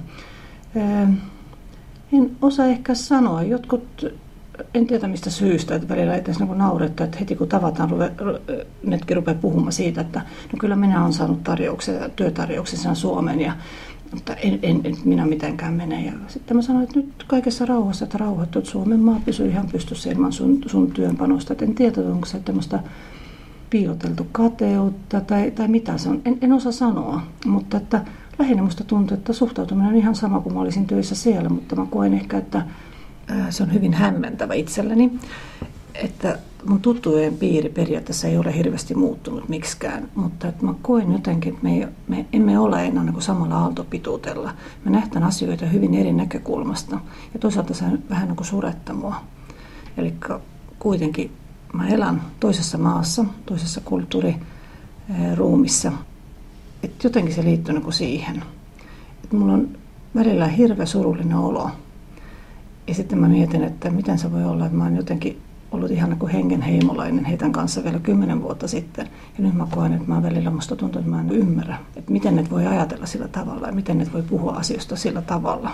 En osaa ehkä sanoa. Jotkut, en tiedä mistä syystä, että välillä ei tässä niin naurettaa, että heti kun tavataan, netkin rupeaa puhumaan siitä, että no kyllä minä olen saanut työtarjouksia Suomeen, mutta en minä mitenkään mene. Ja sitten mä sanoin, että nyt kaikessa rauhassa, että rauhoittu, että Suomen maa pysyy ihan pystyssä ilman sun työnpanosta. En tiedä, onko se tämmöistä piiloteltu kateutta tai mitä se on. En osaa sanoa, mutta että lähinnä musta tuntuu, että suhtautuminen on ihan sama kuin mä olisin töissä siellä, mutta mä koen ehkä, että se on hyvin hämmentävä itselleni, että mun tuttujen piiri periaatteessa ei ole hirveästi muuttunut miksikään, mutta että mä koen jotenkin, että me emme ole enää niin kuin samalla aaltopituutella. Me nähdään asioita hyvin eri näkökulmasta ja toisaalta se vähän niin kuin suretta mua. Eli kuitenkin mä elän toisessa maassa, toisessa kulttuuriruumissa. Että jotenkin se liittyy niin kuin siihen. Että mulla on välillä hirveän surullinen olo. Ja sitten mä mietin, että miten se voi olla, että mä oon jotenkin ollut ihan niin kuin hengenheimolainen heidän kanssa vielä 10 vuotta sitten. Ja nyt mä koen, että musta tuntuu, että mä en ymmärrä, että miten ne voi ajatella sillä tavalla ja miten ne voi puhua asioista sillä tavalla.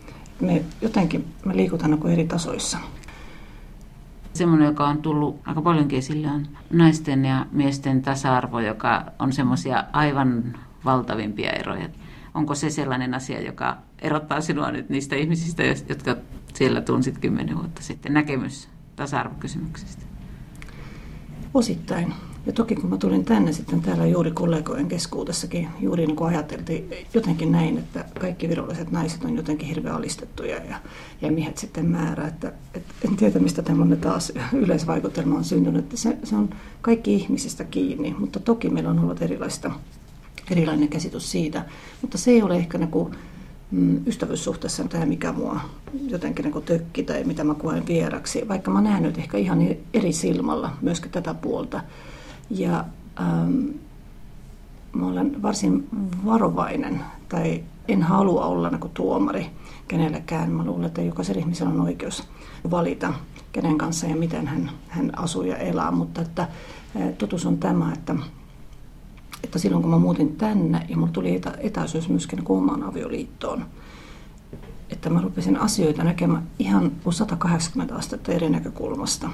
Me liikutaan niin kuin eri tasoissa. Semmoinen, joka on tullut aika paljonkin esille, on naisten ja miesten tasa-arvo, joka on semmoisia aivan valtavimpia eroja. Onko se sellainen asia, joka erottaa sinua nyt niistä ihmisistä, jotka siellä tunsit 10 vuotta sitten, näkemys tasa-arvokysymyksistä? Osittain. Ja toki kun mä tulin tänne sitten täällä juuri kollegojen keskuudessakin, juuri niin kuin ajateltiin jotenkin näin, että kaikki virolaiset naiset on jotenkin hirveän alistettuja ja miehet sitten määrää. Että en tiedä, mistä tämmöinen taas yleisvaikutelma on syntynyt. Että se on kaikki ihmisistä kiinni, mutta toki meillä on ollut erilainen käsitys siitä. Mutta se ei ole ehkä ystävyyssuhteessa tämä, mikä mua jotenkin tökki tai mitä mä koen vieraksi, vaikka mä näen nyt ehkä ihan eri silmällä myöskin tätä puolta. Ja mä olen varsin varovainen tai en halua olla tuomari kenellekään. Mä luulen, että jokaisella ihmisellä on oikeus valita, kenen kanssa ja miten hän asuu ja elää, mutta että totuus on tämä, että silloin kun mä muutin tänne ja mulla tuli etäisyys myöskin omaan avioliittoon, että mä rupesin asioita näkemään ihan 180 astetta eri näkökulmasta.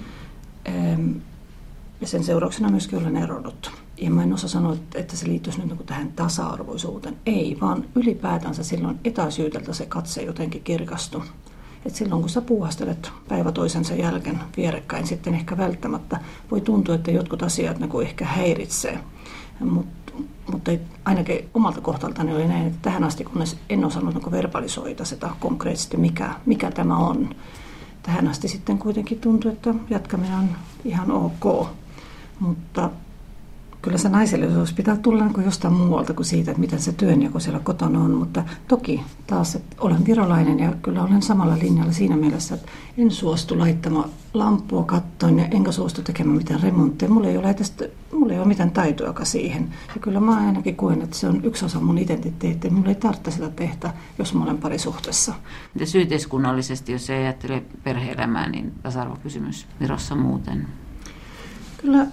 Ja sen seurauksena myöskin olen eronnut. Ja mä en osaa sanoa, että se liittyisi nyt tähän tasa-arvoisuuteen. Ei, vaan ylipäätänsä silloin etäisyydeltä se katse jotenkin kirkastui. Et silloin kun sä puuhastelet päivä toisensa jälkeen vierekkäin, sitten ehkä välttämättä voi tuntua, että jotkut asiat ehkä häiritsee. Mutta ainakin omalta kohtaltani oli näin, että tähän asti kunnes en osannut verbalisoida sitä konkreettisesti, mikä tämä on. Tähän asti sitten kuitenkin tuntui, että jatkaminen on ihan ok. Mutta kyllä se naisellisuus pitää tulla jostain muualta kuin siitä, että miten se työnjako siellä kotona on. Mutta toki taas, että olen virolainen ja kyllä olen samalla linjalla siinä mielessä, että en suostu laittamaan lamppua kattoon ja enkä suostu tekemään mitään remontteja. Mulla mulla ei ole mitään taitoakaan siihen. Ja kyllä mä ainakin koen, että se on yksi osa mun identiteettiä. Mulla ei tarvitse sitä tehdä, jos mä olen parisuhteessa. Mites yhteiskunnallisesti, jos ei ajattele perhe-elämää, niin tasa-arvokysymys Virossa muuten? Kyllä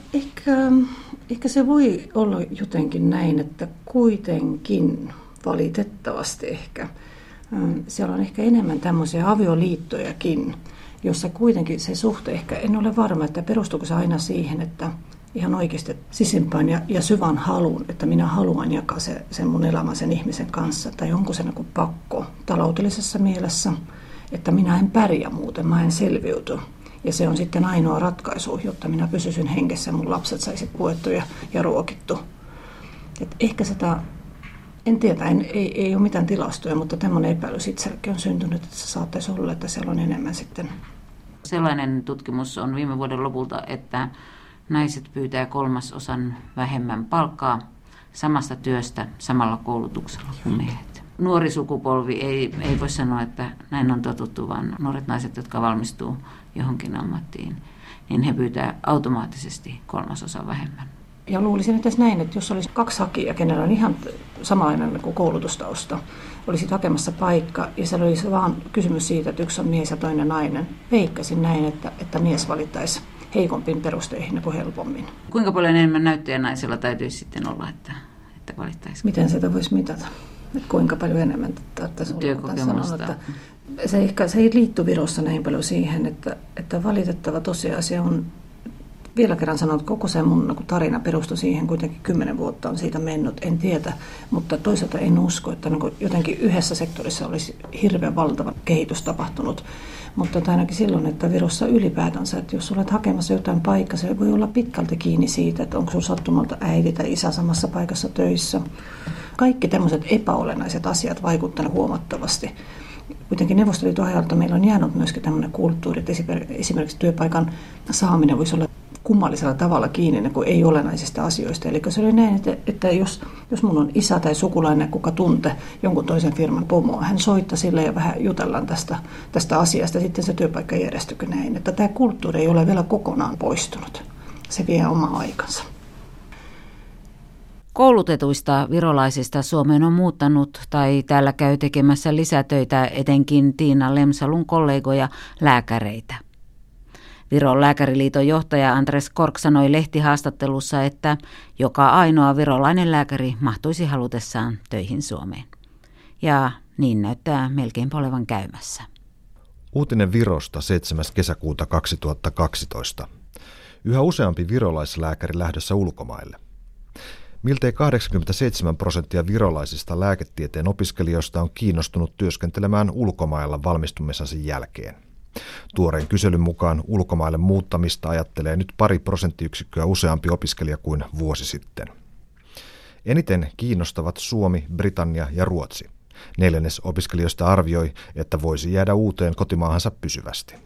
ehkä se voi olla jotenkin näin, että kuitenkin valitettavasti ehkä siellä on ehkä enemmän tämmöisiä avioliittojakin, jossa kuitenkin se suhte ehkä, en ole varma, että perustuuko se aina siihen, että ihan oikeasti sisimpään ja syvän halun, että minä haluan jakaa sen mun elämän sen ihmisen kanssa, tai onko se niin pakko taloudellisessa mielessä, että minä en pärjää muuten, mä en selviyty. Ja se on sitten ainoa ratkaisu, jotta minä pysyisin hengessä ja mun lapset saisi puettu ja ruokittu. Et ehkä sitä, en tiedä, ei ole mitään tilastoja, mutta tämmöinen epäilys itselläkin on syntynyt, että se saattaisi olla, että siellä on enemmän sitten. Sellainen tutkimus on viime vuoden lopulta, että naiset pyytää 1/3 vähemmän palkkaa samasta työstä samalla koulutuksella kuin miehet. Nuori sukupolvi ei voi sanoa, että näin on totuttu, vaan nuoret naiset, jotka valmistuu johonkin ammattiin, niin he pyytää automaattisesti 1/3 vähemmän. Ja luulisin että näin, että jos olisi 2 hakijaa, kenellä on ihan samanlainen kuin koulutustausta, olisi hakemassa paikka ja siellä olisi vaan kysymys siitä, että yksi on mies ja toinen nainen. Veikkasin näin, että mies valittaisi heikompiin perusteihin kuin helpommin. Kuinka paljon enemmän näyttöjä naisella täytyisi sitten olla, että valittaisi? Miten sitä voisi mitata? Että kuinka paljon enemmän työkokemusta? Se ei liitty Virossa näin paljon siihen, että valitettava tosiasia on, vielä kerran sanon, että koko se mun tarina perustui siihen, kuitenkin 10 vuotta on siitä mennyt, en tiedä, mutta toisaalta en usko, että jotenkin yhdessä sektorissa olisi hirveän valtava kehitys tapahtunut. Mutta ainakin silloin, että Virossa ylipäätänsä, että jos olet hakemassa jotain paikkaa, se voi olla pitkälti kiinni siitä, että onko sinulla sattumalta äiti tai isä samassa paikassa töissä. Kaikki tämmöiset epäolennaiset asiat vaikuttavat huomattavasti. Kuitenkin Neuvostoliiton ajalta meillä on jäänyt myöskin tämmöinen kulttuuri, että esimerkiksi työpaikan saaminen voisi olla kummallisella tavalla kiinni kuin ei olennaisista asioista. Eli se oli näin, että jos mun on isä tai sukulainen, kuka tuntee jonkun toisen firman pomoa, hän soittaa sille ja vähän jutellaan tästä asiasta, sitten se työpaikka järjestykö näin. Että tämä kulttuuri ei ole vielä kokonaan poistunut. Se vie oma aikansa. Koulutetuista virolaisista Suomeen on muuttanut tai täällä käy tekemässä lisätöitä etenkin Tiina Lemsalun kollegoja lääkäreitä. Viron lääkäriliiton johtaja Andres Kork sanoi lehtihaastattelussa, että joka ainoa virolainen lääkäri mahtuisi halutessaan töihin Suomeen. Ja niin näyttää melkein olevan käymässä. Uutinen Virosta 7. kesäkuuta 2012. Yhä useampi virolaislääkäri lähdössä ulkomaille. Miltei 87% virolaisista lääketieteen opiskelijoista on kiinnostunut työskentelemään ulkomailla valmistumisensa jälkeen. Tuoreen kyselyn mukaan ulkomaille muuttamista ajattelee nyt 2 prosenttiyksikköä useampi opiskelija kuin vuosi sitten. Eniten kiinnostavat Suomi, Britannia ja Ruotsi. 4. opiskelijoista arvioi, että voisi jäädä uuteen kotimaahansa pysyvästi.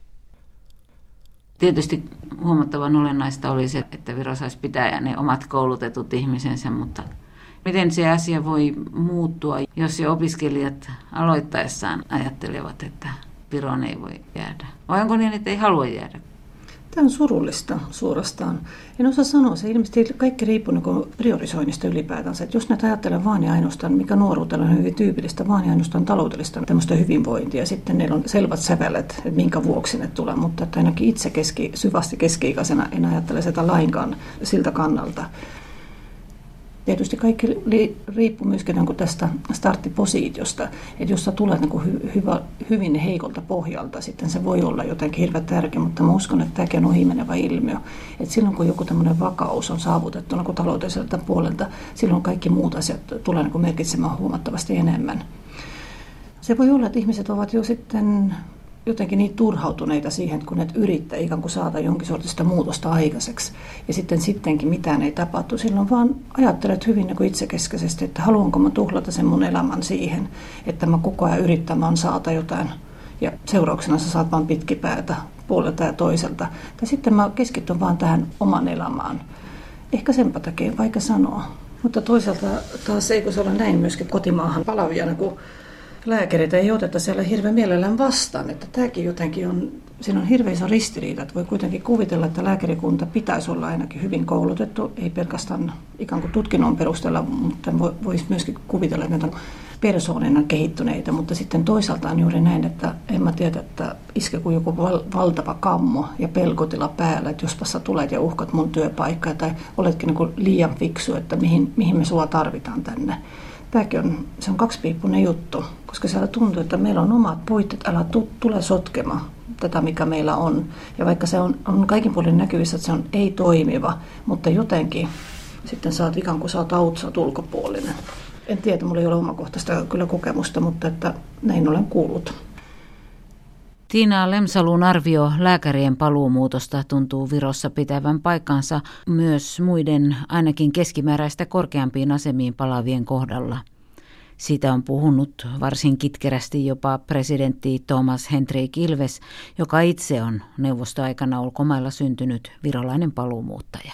Tietysti huomattavan olennaista olisi, että Viro saisi pitää ne omat koulutetut ihmisensä, mutta miten se asia voi muuttua, jos jo opiskelijat aloittaessaan ajattelevat, että Viroon ei voi jäädä? Vai onko niin, että ei halua jäädä? Tämä on surullista suorastaan. En osaa sanoa, se ilmeisesti kaikki riippuu priorisoinnista ylipäätänsä. Että jos näitä ajattelee vaan ja ainoastaan, mikä nuoruudella on hyvin tyypillistä, vaan ja ainoastaan taloudellista tämmöistä hyvinvointia. Sitten neillä on selvät sävelet, että minkä vuoksi ne tulee, mutta että ainakin itse syvästi keski-ikäisenä en ajattele sitä lainkaan siltä kannalta. Tietysti kaikki riippuu myöskin tästä starttipositiosta, että jos sä tulet hyvin heikolta pohjalta, sitten se voi olla jotenkin hirveän tärkeä, mutta mä uskon, että tämäkin on ohimenevä ilmiö. Että silloin kun joku tämmöinen vakaus on saavutettu taloudelliselta puolelta, silloin kaikki muut asiat tulee merkitsemään huomattavasti enemmän. Se voi olla, että ihmiset ovat jo sitten jotenkin niin turhautuneita siihen, kun ne yrittää ikään kuin saada jonkin sortista muutosta aikaiseksi. Ja sittenkin mitään ei tapahtu. Silloin vaan ajattelet hyvin itsekeskeisesti, että haluanko mä tuhlata sen mun elämän siihen, että mä koko ajan yrittämään saada jotain. Ja seurauksena sä saat vaan pitkipäätä puolelta ja toiselta. Tai sitten mä keskityn vaan tähän oman elämään. Ehkä senpä takia, vaikka sanoa. Mutta toisaalta taas eikö se ole näin myöskin kotimaahan palavia lääkäreitä ei oteta siellä hirveän mielellään vastaan. Että tämäkin jotenkin on, siinä on hirveän iso ristiriita, että voi kuitenkin kuvitella, että lääkärikunta pitäisi olla ainakin hyvin koulutettu, ei pelkästään ikään kuin tutkinnon perusteella, mutta voisi myöskin kuvitella, että ne on persoonina kehittyneitä, mutta sitten toisaalta on juuri näin, että en mä tiedä, että iske kuin joku valtava kammo ja pelkotila päällä, että jospa sä tulet ja uhkat mun työpaikkaa tai oletkin niin kuin liian fiksu, että mihin me sua tarvitaan tänne. Tämäkin se on kaksipiippunen juttu, koska siellä tuntuu, että meillä on omat puitteet, älä tule sotkemaan tätä, mikä meillä on. Ja vaikka se on kaikin puolin näkyvissä, että se on ei-toimiva, mutta jotenkin sitten saat ikään kuin saat ulkopuolinen. En tiedä, mulla ei ole omakohtaista kyllä kokemusta, mutta että näin olen kuullut. Tiina Lemsalun arvio lääkärien paluumuutosta tuntuu Virossa pitävän paikkansa myös muiden ainakin keskimääräistä korkeampiin asemiin palaavien kohdalla. Siitä on puhunut varsin kitkerästi jopa presidentti Thomas Hendrik Ilves, joka itse on neuvostoaikana ulkomailla syntynyt virolainen paluumuuttaja.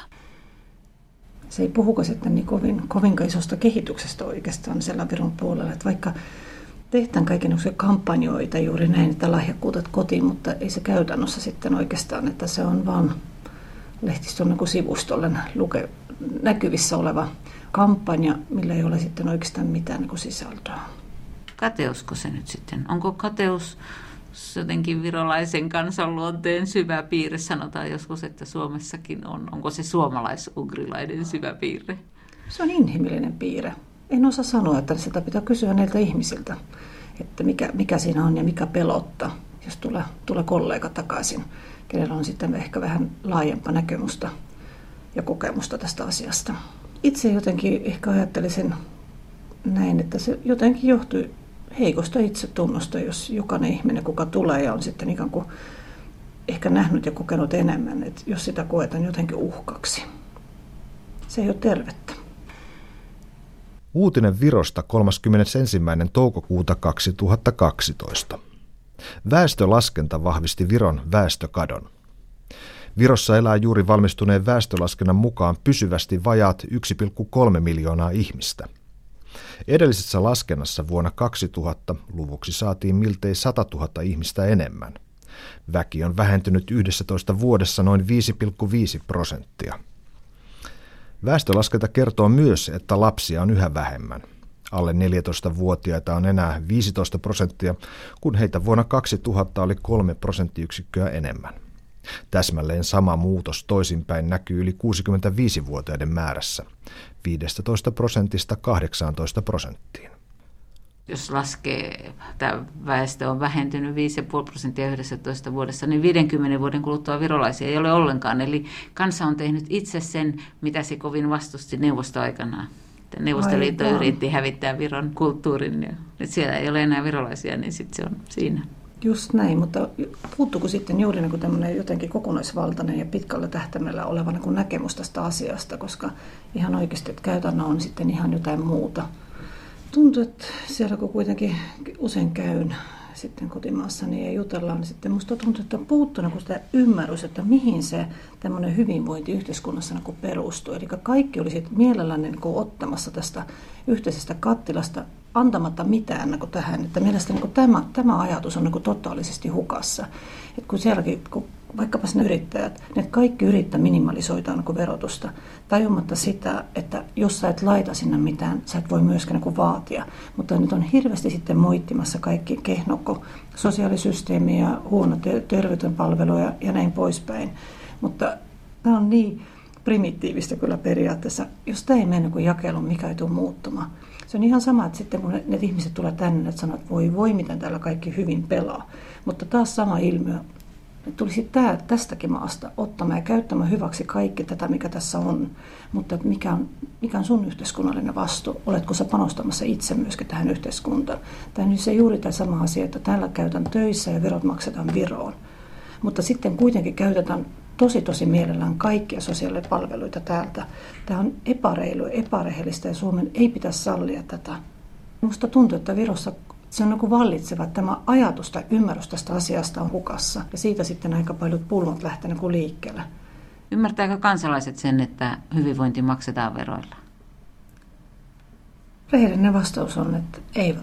Se ei puhuko sitten niin kovin isosta kehityksestä oikeastaan siellä Viron puolella, että vaikka tehdään kaikenlaisia kampanjoita juuri näin, että lahjakkuutat kotiin, mutta ei se käytännössä sitten oikeastaan, että se on vaan lehtistön niin sivustolle näkyvissä oleva kampanja, millä ei ole sitten oikeastaan mitään niin sisältöä. Kateusko se nyt sitten? Onko kateus jotenkin virolaisen kansanluonteen syvä piirre? Sanotaan joskus, että Suomessakin on. Onko se suomalais-ugrilainen syvä piirre? Se on inhimillinen piirre. En osaa sanoa, että sitä pitää kysyä näiltä ihmisiltä, että mikä siinä on ja mikä pelottaa, jos tulee kollega takaisin, kenellä on sitten ehkä vähän laajempaa näkemystä ja kokemusta tästä asiasta. Itse jotenkin ehkä ajattelisin näin, että se jotenkin johtuu heikosta itsetunnosta, jos jokainen ihminen, kuka tulee ja on sitten ikään kuin ehkä nähnyt ja kokenut enemmän, että jos sitä koetaan jotenkin uhkaksi. Se ei ole tervettä. Uutinen Virosta 31. toukokuuta 2012. Väestölaskenta vahvisti Viron väestökadon. Virossa elää juuri valmistuneen väestölaskennan mukaan pysyvästi vajaat 1,3 miljoonaa ihmistä. Edellisessä laskennassa vuonna 2000 luvuksi saatiin miltei 100 000 ihmistä enemmän. Väki on vähentynyt 11 vuodessa noin 5,5%. Väestölaskenta kertoo myös, että lapsia on yhä vähemmän. Alle 14-vuotiaita on enää 15%, kun heitä vuonna 2000 oli 3 prosenttiyksikköä enemmän. Täsmälleen sama muutos toisinpäin näkyy yli 65-vuotiaiden määrässä, 15% 18%. Jos laskee, että väestö on vähentynyt 5,5% 11 vuodessa, niin 50 vuoden kuluttua virolaisia ei ole ollenkaan. Eli kansa on tehnyt itse sen, mitä se kovin vastusti neuvostoaikanaan. Neuvostoliitto yritti hävittää Viron kulttuurin. Ja nyt siellä ei ole enää virolaisia, niin sitten se on siinä. Just näin, mutta puuttuuko sitten juuri niin tämmöinen jotenkin kokonaisvaltainen ja pitkällä tähtäimellä oleva niin näkemys tästä asiasta, koska ihan oikeasti että käytännön on sitten ihan jotain muuta. Tuntuu, että siellä kun kuitenkin usein käyn sitten kotimaassa niin ja jutellaan, niin sitten musta tuntuu, että on puuttunut sitä ymmärrys, että mihin se tämmöinen hyvinvointi yhteiskunnassa niin perustuu. Eli kaikki olisi mielellään niin ottamassa tästä yhteisestä kattilasta antamatta mitään niin tähän. Että mielestäni niin tämä ajatus on niin totaalisesti hukassa. Että kun sielläkin, vaikkapa ne yrittäjät, ne kaikki yrittää minimalisoida niin verotusta, tajumatta sitä, että jos sä et laita sinne mitään, sä et voi myöskään niin vaatia. Mutta nyt on hirveästi sitten moittimassa kaikki kehnokko, sosiaalisysteemi ja huono terveydenpalveluja ja näin poispäin. Mutta tämä on niin primitiivistä kyllä periaatteessa, jos tämä ei mene kuin jakelun, mikä ei tule muuttumaan. Se on ihan sama, että sitten kun ne ihmiset tulee tänne, että sanoo, että voi, miten täällä kaikki hyvin pelaa. Mutta taas sama ilmiö, että tulisi tästäkin maasta ottamaan ja käyttämään hyväksi kaikki tätä, mikä tässä on. Mutta mikä on sun yhteiskunnallinen vastuu? Oletko sä panostamassa itse myöskin tähän yhteiskuntaan? Tai nyt se juuri tämä sama asia, että täällä käytän töissä ja verot maksetaan Viroon. Mutta sitten kuitenkin käytetään tosi mielellään kaikkia sosiaalipalveluita täältä. Tämä on epäreilu, epärehellistä ja Suomen ei pitäisi sallia tätä. Minusta tuntuu, että Virossa se on niin vallitseva, että tämä ajatus tai ymmärrys tästä asiasta on hukassa. Ja siitä sitten aika paljon pulmat lähtee niin liikkeelle. Ymmärtääkö kansalaiset sen, että hyvinvointi maksetaan veroilla? Rehellinen vastaus on, että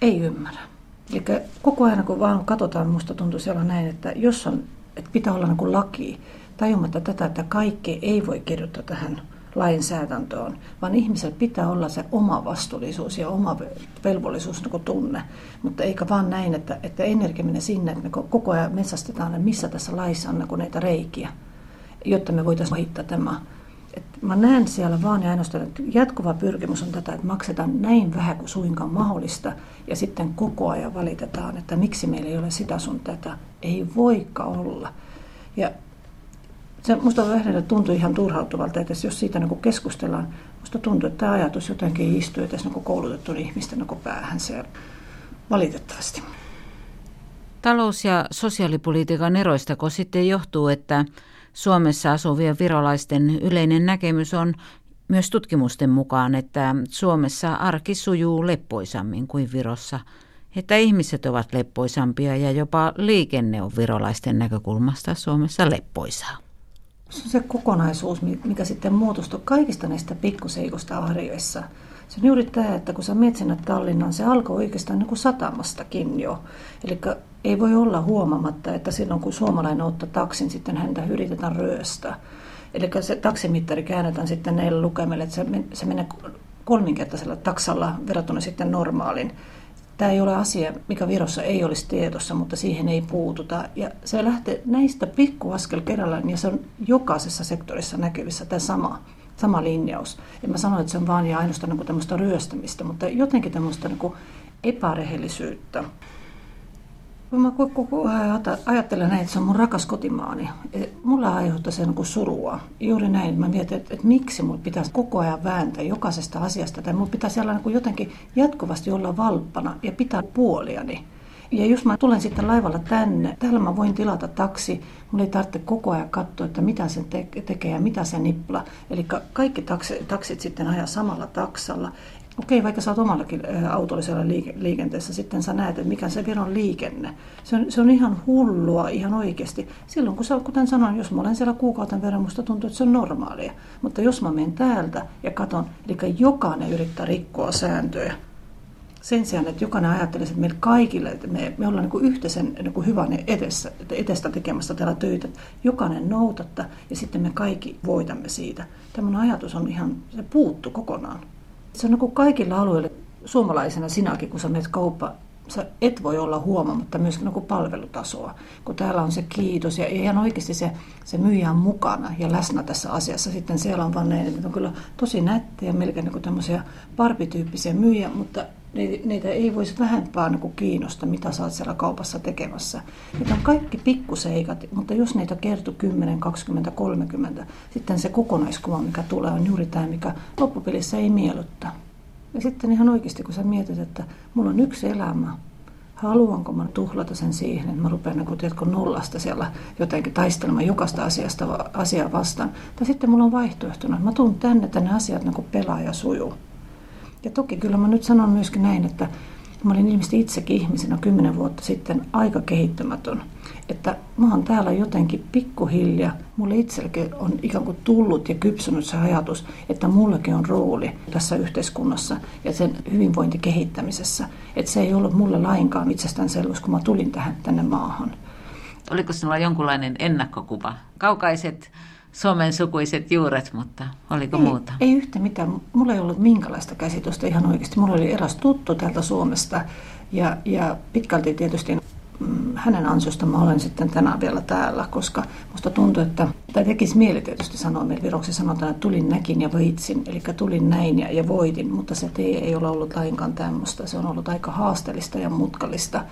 ei ymmärrä. Eli koko ajan kun vaan katsotaan, minusta tuntuu siellä näin, että jos on, että pitää olla niin kuin laki, tajumatta tätä, että kaikki ei voi kirjoittaa tähän lainsäädäntöön, vaan ihmisellä pitää olla se oma vastuullisuus ja oma velvollisuus niin kuin tunne. Mutta eikä vaan näin, että energia menee sinne, että me koko ajan metsästetään, että missä tässä laissa on niin näitä reikiä, jotta me voitaisiin ohittaa tämä. Mä näen siellä vaan ja ainoastaan, että jatkuva pyrkimys on tätä, että maksetaan näin vähän kuin suinkaan mahdollista ja sitten koko ajan valitetaan, että miksi meillä ei ole sitä sun tätä. Ei voikaan olla. Ja se musta vähän tuntuu ihan turhautuvalta, että jos siitä niin keskustellaan, musta tuntuu, että tämä ajatus jotenkin istuu tässä niin koulutettuun ihmisten niin päähän siellä valitettavasti. Talous- ja sosiaalipolitiikan eroistako sitten johtuu, että Suomessa asuvien virolaisten yleinen näkemys on myös tutkimusten mukaan, että Suomessa arki sujuu leppoisammin kuin Virossa, että ihmiset ovat leppoisampia ja jopa liikenne on virolaisten näkökulmasta Suomessa leppoisaa. Se on se kokonaisuus, mikä sitten muodostuu kaikista näistä pikkuseikosta arjessa. Se on juuri tämä, että kun sä menet sinne Tallinnaan, se alkoi oikeastaan niin kuin satamastakin jo. Eli ei voi olla huomaamatta, että silloin kun suomalainen ottaa taksin, sitten häntä yritetään ryöstää. Eli se taksimittari käännetään sitten näille lukemille, että se menee kolminkertaisella taksalla verrattuna sitten normaalin. Tämä ei ole asia, mikä Virossa ei olisi tiedossa, mutta siihen ei puututa. Ja se lähtee näistä pikkuaskel kerrallaan, ja se on jokaisessa sektorissa näkyvissä tämä sama linjaus. En mä sano, että se on vaan ja ainoastaan niin tämmöistä ryöstämistä, mutta jotenkin tämmöistä niin epärehellisyyttä. Mä koko ajan ajattelen näin, että se on mun rakas kotimaani. Mulla aiheuttaa se niin surua. Juuri näin. Mä mietin, että miksi mun pitäisi koko ajan vääntää jokaisesta asiasta. Tai mun pitäisi olla niin jotenkin jatkuvasti olla valppana ja pitää puoliani. Ja jos mä tulen sitten laivalla tänne, täällä mä voin tilata taksi. Mulla ei tarvitse koko ajan katsoa, että mitä se tekee ja mitä se nippla. Eli kaikki taksit sitten ajaa samalla taksalla. Okei, vaikka sä oot omallakin autollisella liikenteessä, sitten sä näet, että mikä se Viron liikenne. Se on ihan hullua, ihan oikeasti. Silloin, kun kuten sanoin, jos mä olen siellä kuukauden verran, musta tuntuu, että se on normaalia. Mutta jos mä menen täältä ja katon, eli jokainen yrittää rikkoa sääntöjä. Sen sijaan, että jokainen ajattelee, että meillä kaikille, että me ollaan niin yhteisen niin hyvän edestä tekemässä täällä töitä. Jokainen noudattaa ja sitten me kaikki voitamme siitä. Tämmöinen ajatus on ihan, se puuttuu kokonaan. Se on niin kuin kaikilla alueilla, suomalaisena sinäkin, kun sä menet kauppaan, sä et voi olla huomaamatta myöskin niin kuin palvelutasoa. Kun täällä on se kiitos ja ihan oikeasti se myyjä on mukana ja läsnä tässä asiassa. Sitten siellä on vaan näin, että on kyllä tosi nättejä, melkein niin kuin tämmöisiä barbityyppisiä myyjiä, mutta niitä ei voisi vähempää niin kuin kiinnosta, mitä sä oot siellä kaupassa tekemässä. Niitä on kaikki pikkuseikat, mutta jos niitä kertoo 10, 20, 30, sitten se kokonaiskuva, mikä tulee, on juuri tämä, mikä loppupelissä ei miellyttää. Ja sitten ihan oikeasti, kun sä mietit, että mulla on yksi elämä, haluanko mä tuhlata sen siihen, että mä rupean niin nollasta siellä jotenkin taistelemaan jokaista asiaa vastaan. Tai sitten mulla on vaihtoehtona, että mä tuun tänne, että ne asiat niin pelaa ja sujuu. Ja toki kyllä mä nyt sanon myöskin näin, että mä olin ilmeisesti itsekin ihmisenä 10 vuotta sitten aika kehittymätön. Että mä oon täällä jotenkin pikkuhiljaa, mulle itselläkin on ikään kuin tullut ja kypsynyt se ajatus, että mullakin on rooli tässä yhteiskunnassa ja sen hyvinvointikehittämisessä. Että se ei ollut mulle lainkaan itsestäänselvyys, kun mä tulin tänne maahan. Oliko sinulla jonkunlainen ennakkokuva? Kaukaiset Suomen sukuiset juuret, mutta oliko muuta? Ei yhtä mitään. Mulla ei ollut minkälaista käsitystä ihan oikeasti. Mulla oli eräs tuttu täältä Suomesta ja pitkälti tietysti hänen ansiosta mä olen sitten tänään vielä täällä, koska musta tuntuu, että tai tekisi mieli tietysti sanoa, meillä Viroksi sanotaan, että tulin, näkin ja voitsin, eli tulin näin ja voitin, mutta se ei ole ollut lainkaan tämmöistä. Se on ollut aika haasteellista ja mutkallista,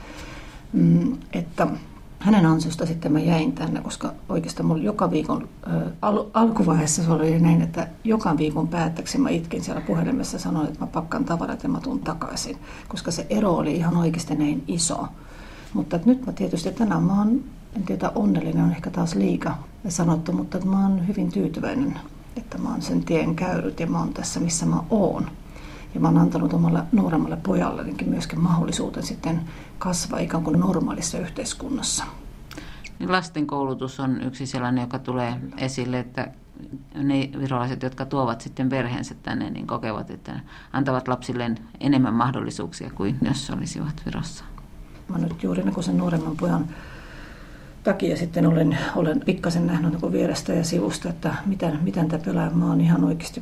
että hänen ansiosta sitten mä jäin tänne, koska oikeastaan mulla joka viikon alkuvaiheessa se oli näin, että joka viikon päättäksi mä itkin siellä puhelimessa ja sanoin, että mä pakkaan tavarat ja mä tuun takaisin, koska se ero oli ihan oikeasti näin iso. Mutta nyt mä tietysti tänään mä oon, en tiedä onnellinen on ehkä taas liika sanottu, mutta mä oon hyvin tyytyväinen, että mä oon sen tien käynyt ja mä oon tässä missä mä oon. Ja mä oon antanut omalle nuoremmalle pojallenikin myöskin mahdollisuuden sitten kasvaa ikään kuin normaalissa yhteiskunnassa. Lasten koulutus on yksi sellainen, joka tulee esille, että ne virolaiset, jotka tuovat sitten perheensä tänne, niin kokevat, että ne antavat lapsilleen enemmän mahdollisuuksia kuin jos olisivat Virossa. Mä nyt juuri niin kuin sen nuoremman pojan takia sitten olen pikkasen nähnyt niin kuin vierestä ja sivusta, että miten tämä pelaa. Mä oon ihan oikeasti,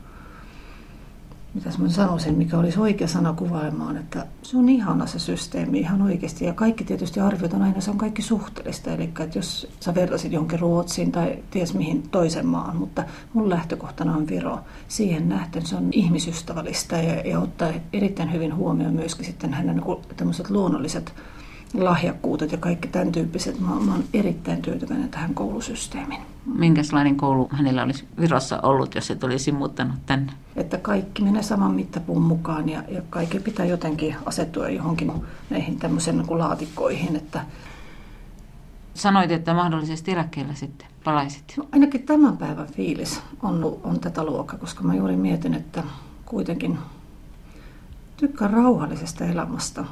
mitäs mä sanoisin, mikä olisi oikea sana kuvailemaan, että se on ihana se systeemi ihan oikeasti. Ja kaikki tietysti arviot on aina, se on kaikki suhteellista. Eli että jos sä vertasit johonkin Ruotsiin tai ties mihin toisen maan, mutta mun lähtökohtana on Viro. Siihen nähden se on ihmisystävällistä ja ottaa erittäin hyvin huomioon myöskin sitten hänen tämmöiset luonnolliset lahjakkuutet ja kaikki tämän tyyppiset. Mä oon erittäin tyytyväinen tähän koulusysteemiin. Minkälainen koulu hänellä olisi Virossa ollut, jos et olisi muuttanut tänne? Että kaikki menee saman mittapuun mukaan ja kaikki pitää jotenkin asettua johonkin näihin tämmöisen niin kuin laatikkoihin. Että Sanoit, että mahdollisesti eläkkeellä sitten palaisit. no, ainakin tämän päivän fiilis on tätä luokkaa, koska mä juuri mietin, että kuitenkin tykkään rauhallisesta elämästä.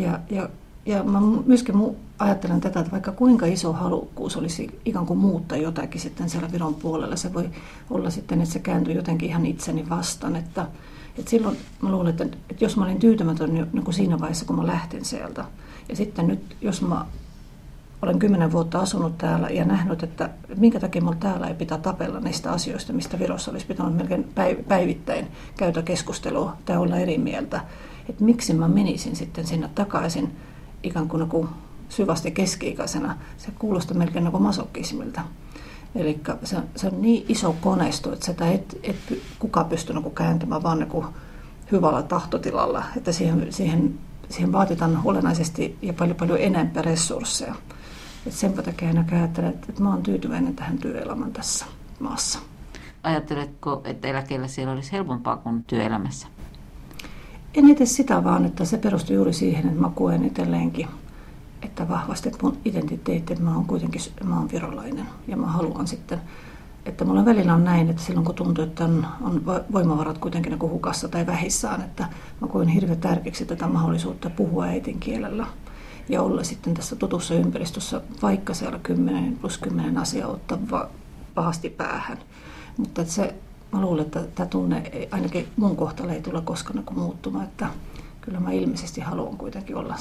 Ja mä myöskin ajattelen tätä, että vaikka kuinka iso halukkuus olisi ikään kuin muuttaa jotakin sitten siellä Viron puolella, se voi olla sitten, että se kääntyy jotenkin ihan itseni vastaan. Että silloin mä luulen, että jos mä olin tyytymätön niin kuin siinä vaiheessa, kun mä lähtin sieltä. Ja sitten nyt, jos mä olen 10 vuotta asunut täällä ja nähnyt, että minkä takia mulla täällä ei pitää tapella niistä asioista, mistä Virossa olisi pitänyt melkein päivittäin käydä keskustelua tai olla eri mieltä. Että miksi mä menisin sitten sinne takaisin ikään kuin syvästi keski-ikäisenä. Se kuulostaa melkein niin kuin masokismilta. Eli se on niin iso koneisto, että sitä et kukaan pysty niin kuin kääntämään vaan niin kuin hyvällä tahtotilalla. Että siihen vaatitaan olennaisesti ja paljon enemmän resursseja. Et senpä takia ajattelen, että mä oon tyytyväinen tähän työelämään tässä maassa. Ajatteletko, että eläkkeellä siellä olisi helpompaa kuin työelämässä? En itse sitä vaan, että se perustui juuri siihen, että mä koen edelleenkin, että vahvasti mun identiteetti, että mä oon virolainen. Ja mä haluan sitten, että mulla välillä on näin, että silloin kun tuntuu, että on voimavarat kuitenkin niin hukassa tai vähissään, että mä koen hirveän tärkeäksi tätä mahdollisuutta puhua äidinkielellä. Ja olla sitten tässä tutussa ympäristössä, vaikka siellä 10+10 asiaa ottaa pahasti päähän. Mutta mä luulen, että tämä tunne, ainakin mun kohtalo ei tule koskaan muuttumaan, että kyllä mä ilmeisesti haluan kuitenkin olla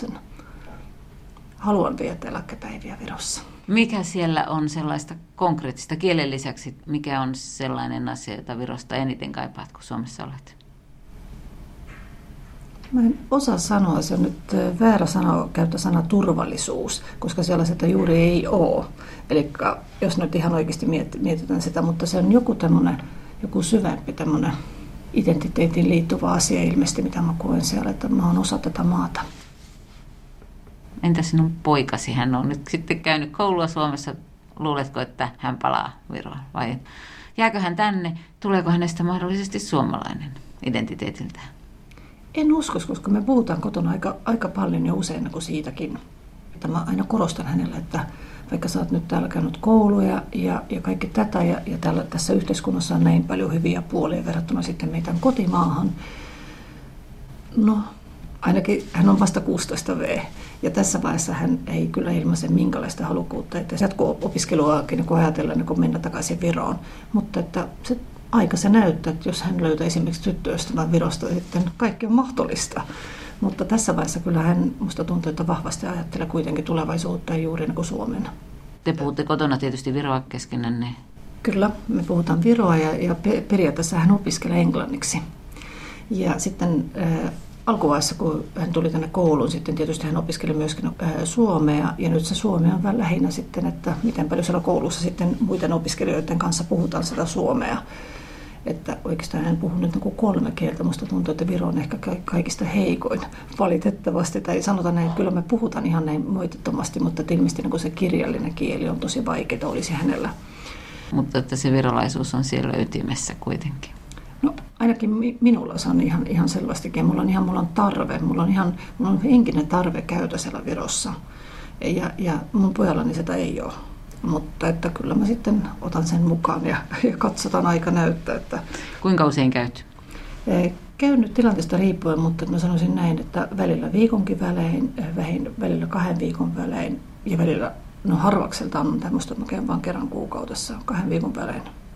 haluan viettää eläkepäiviä Virossa. Mikä siellä on sellaista konkreettista kielen lisäksi, mikä on sellainen asia, jota Virosta eniten kaipaat, kun Suomessa olet? Mä en osaa sanoa, se on nyt väärä käyttää sana turvallisuus, koska sellaiset juuri ei ole. Eli jos nyt ihan oikeasti mietitään sitä, mutta se on joku syvempi tämmöinen identiteettiin liittyvä asia ilmeisesti, mitä mä koen siellä, että mä oon osa tätä maata. Entä sinun poikasi? Hän on nyt sitten käynyt koulua Suomessa. Luuletko, että hän palaa Viroon? Vai jääkö hän tänne? Tuleeko hänestä mahdollisesti suomalainen identiteetiltään? En usko, koska me puhutaan kotona aika paljon ja usein kuin siitäkin. Että mä aina korostan hänelle, että vaikka sä oot nyt täällä käynyt kouluja ja kaikki tätä ja tässä yhteiskunnassa on näin paljon hyviä puolia verrattuna sitten meidän kotimaahan. No, ainakin hän on vasta 16V ja tässä vaiheessa hän ei kyllä ilmaise minkälaista halukkuutta, että jatko-opiskeluakin kun ajatellaan kun mennä takaisin Viroon. Mutta että se näyttää, että jos hän löytää esimerkiksi tyttöystävän Virosta, sitten kaikki on mahdollista. Mutta tässä vaiheessa kyllä hän musta tuntuu, että vahvasti ajattelee kuitenkin tulevaisuutta ja juuri niin kuin Suomen. Te puhutte kotona tietysti Viroa keskenänne. Kyllä, me puhutaan Viroa ja periaatteessa hän opiskelee englanniksi. Ja sitten alkuvaiheessa, kun hän tuli tänne kouluun, sitten tietysti hän opiskeli myöskin suomea. Ja nyt se suomi on lähinnä sitten, että miten paljon siellä koulussa sitten muiden opiskelijoiden kanssa puhutaan sitä suomea. Että oikeastaan hän puhuu nyt 3 kieltä. Musta tuntuu, että Viro on ehkä kaikista heikoin valitettavasti. Tai sanotaan näin, kyllä me puhutaan ihan näin moitettomasti, mutta ilmeisesti se kirjallinen kieli on tosi vaikeaa olisi hänellä. Mutta että se virolaisuus on siellä ytimessä kuitenkin. No ainakin minulla se on ihan selvästikin. Mulla on tarve, mulla on henkinen tarve käydä siellä Virossa. Ja mun pojallani sitä ei ole. Mutta että kyllä mä sitten otan sen mukaan ja katsotaan aika näyttää. Että kuinka usein käyt? Käyn nyt tilanteesta riippuen, mutta mä sanoisin näin, että välillä viikonkin välein, välillä 2 viikon välein ja välillä harvakseltaan on tämmöistä, että mä käyn vaan kerran kuukaudessa 2 viikon välein.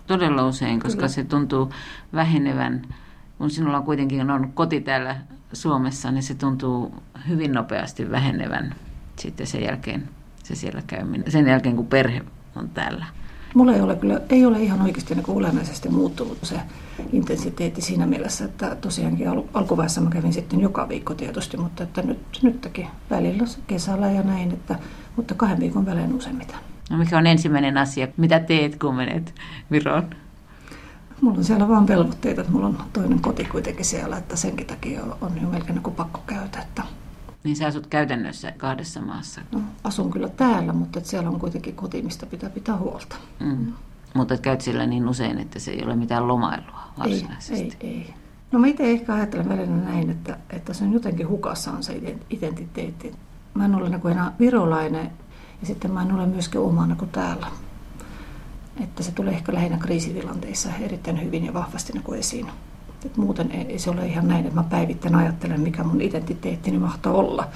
Todella usein, koska Kyllä. se tuntuu vähenevän. Kun sinulla kuitenkin on koti täällä Suomessa, niin se tuntuu hyvin nopeasti vähenevän sitten sen jälkeen se siellä käyminen. Sen jälkeen, kun perhe on täällä. Mulla ei ole ihan oikeasti niin kuin olennaisesti muuttunut se intensiteetti siinä mielessä, että tosiaankin alkuvaiheessa mä kävin sitten joka viikko tietysti, mutta että nytkin välillä kesällä ja näin, mutta 2 viikon välein useimmiten. No mikä on ensimmäinen asia, mitä teet, kun menet Viroon? Mulla on siellä vaan velvoitteita, että mulla on toinen koti kuitenkin siellä, että senkin takia on jo melkein niin pakko käydä. Että Niin sä asut käytännössä 2 maassa. no, asun kyllä täällä, mutta että siellä on kuitenkin koti, mistä pitää huolta. Mutta käyt siellä niin usein, että se ei ole mitään lomailua varsinaisesti. Ei. No mä itse ehkä ajattelen välillä näin, että se on jotenkin hukassaan se identiteetti. Mä en ole niin kuin enää virolainen ja sitten mä en ole myöskään omana kuin täällä. Että se tulee ehkä lähinnä kriisitilanteissa erittäin hyvin ja vahvasti niin kuin esiin. Et muuten ei se ole ihan näin, että mä päivittäin ajattelen, mikä mun identiteettini mahtaa olla.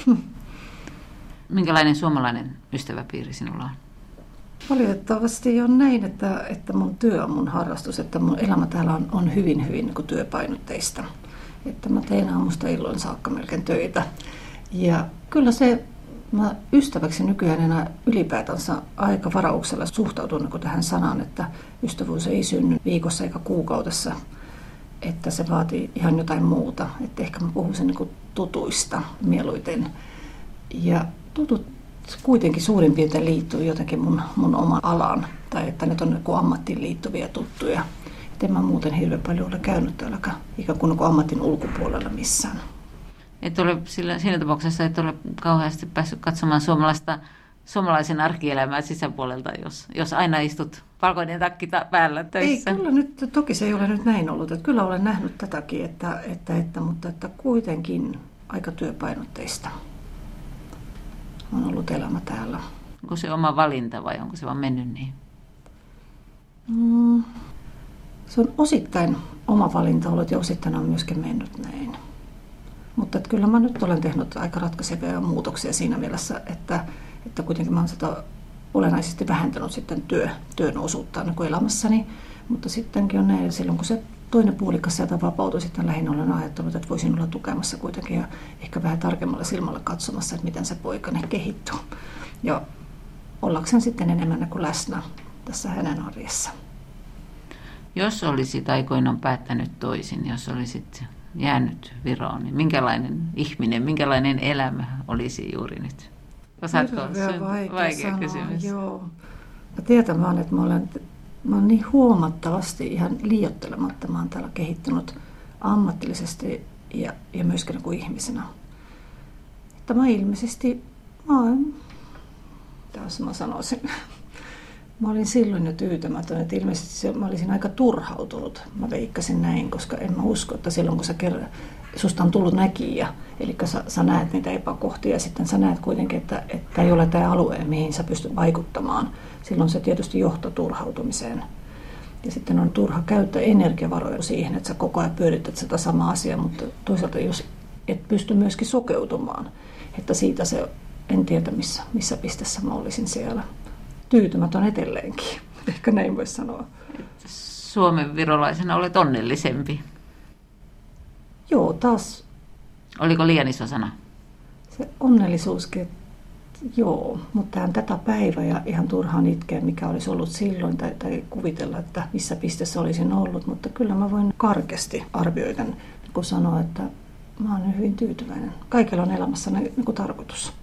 Minkälainen suomalainen ystäväpiiri sinulla on? Valitettavasti on näin, että mun työ on mun harrastus, että mun elämä täällä on hyvin niin kuin työpainotteista. Että mä teen aamusta illoin saakka melkein töitä. Ja kyllä mä ystäväksi nykyään enää ylipäätänsä aika varauksella suhtautun niin kuin tähän sanaan, että ystävyys ei synny viikossa eikä kuukaudessa. Että se vaatii ihan jotain muuta. Että ehkä mä puhuisin niin kuin tutuista mieluiten. Ja tutut kuitenkin suurin piirtein liittyy jotenkin mun oman alaan. Tai että ne on niin kuin ammattiin liittyviä tuttuja. Et en mä muuten hirveän paljon ole käynyt täälläkään ikään kuin ammatin ulkopuolella missään. Et ole siinä tapauksessa et ole kauheasti päässyt katsomaan suomalaisen arkielämää sisäpuolelta, jos aina istut valkoinen takki päällä töissä. Ei, kyllä nyt, toki se ei ole nyt näin ollut. Että kyllä olen nähnyt tätäkin, mutta että kuitenkin aika työpainotteista on ollut elämä täällä. Onko se oma valinta vai onko se vaan mennyt niin? Se on osittain oma valinta ollut ja osittain on myöskin mennyt näin. Mutta että kyllä mä nyt olen tehnyt aika ratkaisevia muutoksia siinä mielessä, että kuitenkin mä olen sitä olennaisesti vähentänyt sitten työn osuutta niin kuin elämässäni. Mutta sittenkin on näin, silloin kun se toinen puolikas sieltä vapautui, sitten lähinnä olen ajattelut, että voisin olla tukemassa kuitenkin ja ehkä vähän tarkemmalla silmällä katsomassa, että miten se poikani kehittyy. Ja ollakseen sitten enemmän kuin läsnä tässä hänen arjessa. Jos olisit aikoinaan päättänyt toisin, jos olisit jäänyt Viroon, niin minkälainen ihminen, minkälainen elämä olisi juuri nyt? Osaatko? Vaikea kysymys. Joo. Mä tiedän vaan, että mä olen niin huomattavasti ihan liioittelematta. Mä oon täällä kehittynyt ammatillisesti ja myöskin kuin ihmisenä. Että mä ilmeisesti, taas mä sanoisin, mä olin silloin jo tyytymätön, että ilmeisesti mä olisin aika turhautunut. Mä veikkasin näin, koska en mä usko, että silloin kun susta on tullut näkijä, eli sä näet niitä epäkohtia ja sitten sä näet kuitenkin, että ei ole tämä alue, mihin sä pystyt vaikuttamaan. Silloin se tietysti johtaa turhautumiseen. Ja sitten on turha käyttää energiavaroja siihen, että sä koko ajan pyörität sitä samaa asiaa, mutta toisaalta jos et pysty myöskin sokeutumaan, että siitä se, en tiedä missä pisteessä mä olisin siellä. Tyytymätön edelleenkin, ehkä näin voisi sanoa. Suomen virolaisena olet onnellisempi. Joo, taas. Oliko liian iso sana? Se onnellisuuskin, joo, mutta tätä päivää ja ihan turhaan itkeä, mikä olisi ollut silloin, tai kuvitella, että missä pisteessä olisin ollut, mutta kyllä mä voin karkeasti arvioida, kun sanoa, että mä olen hyvin tyytyväinen. Kaikilla on elämässä niin kuin tarkoitus.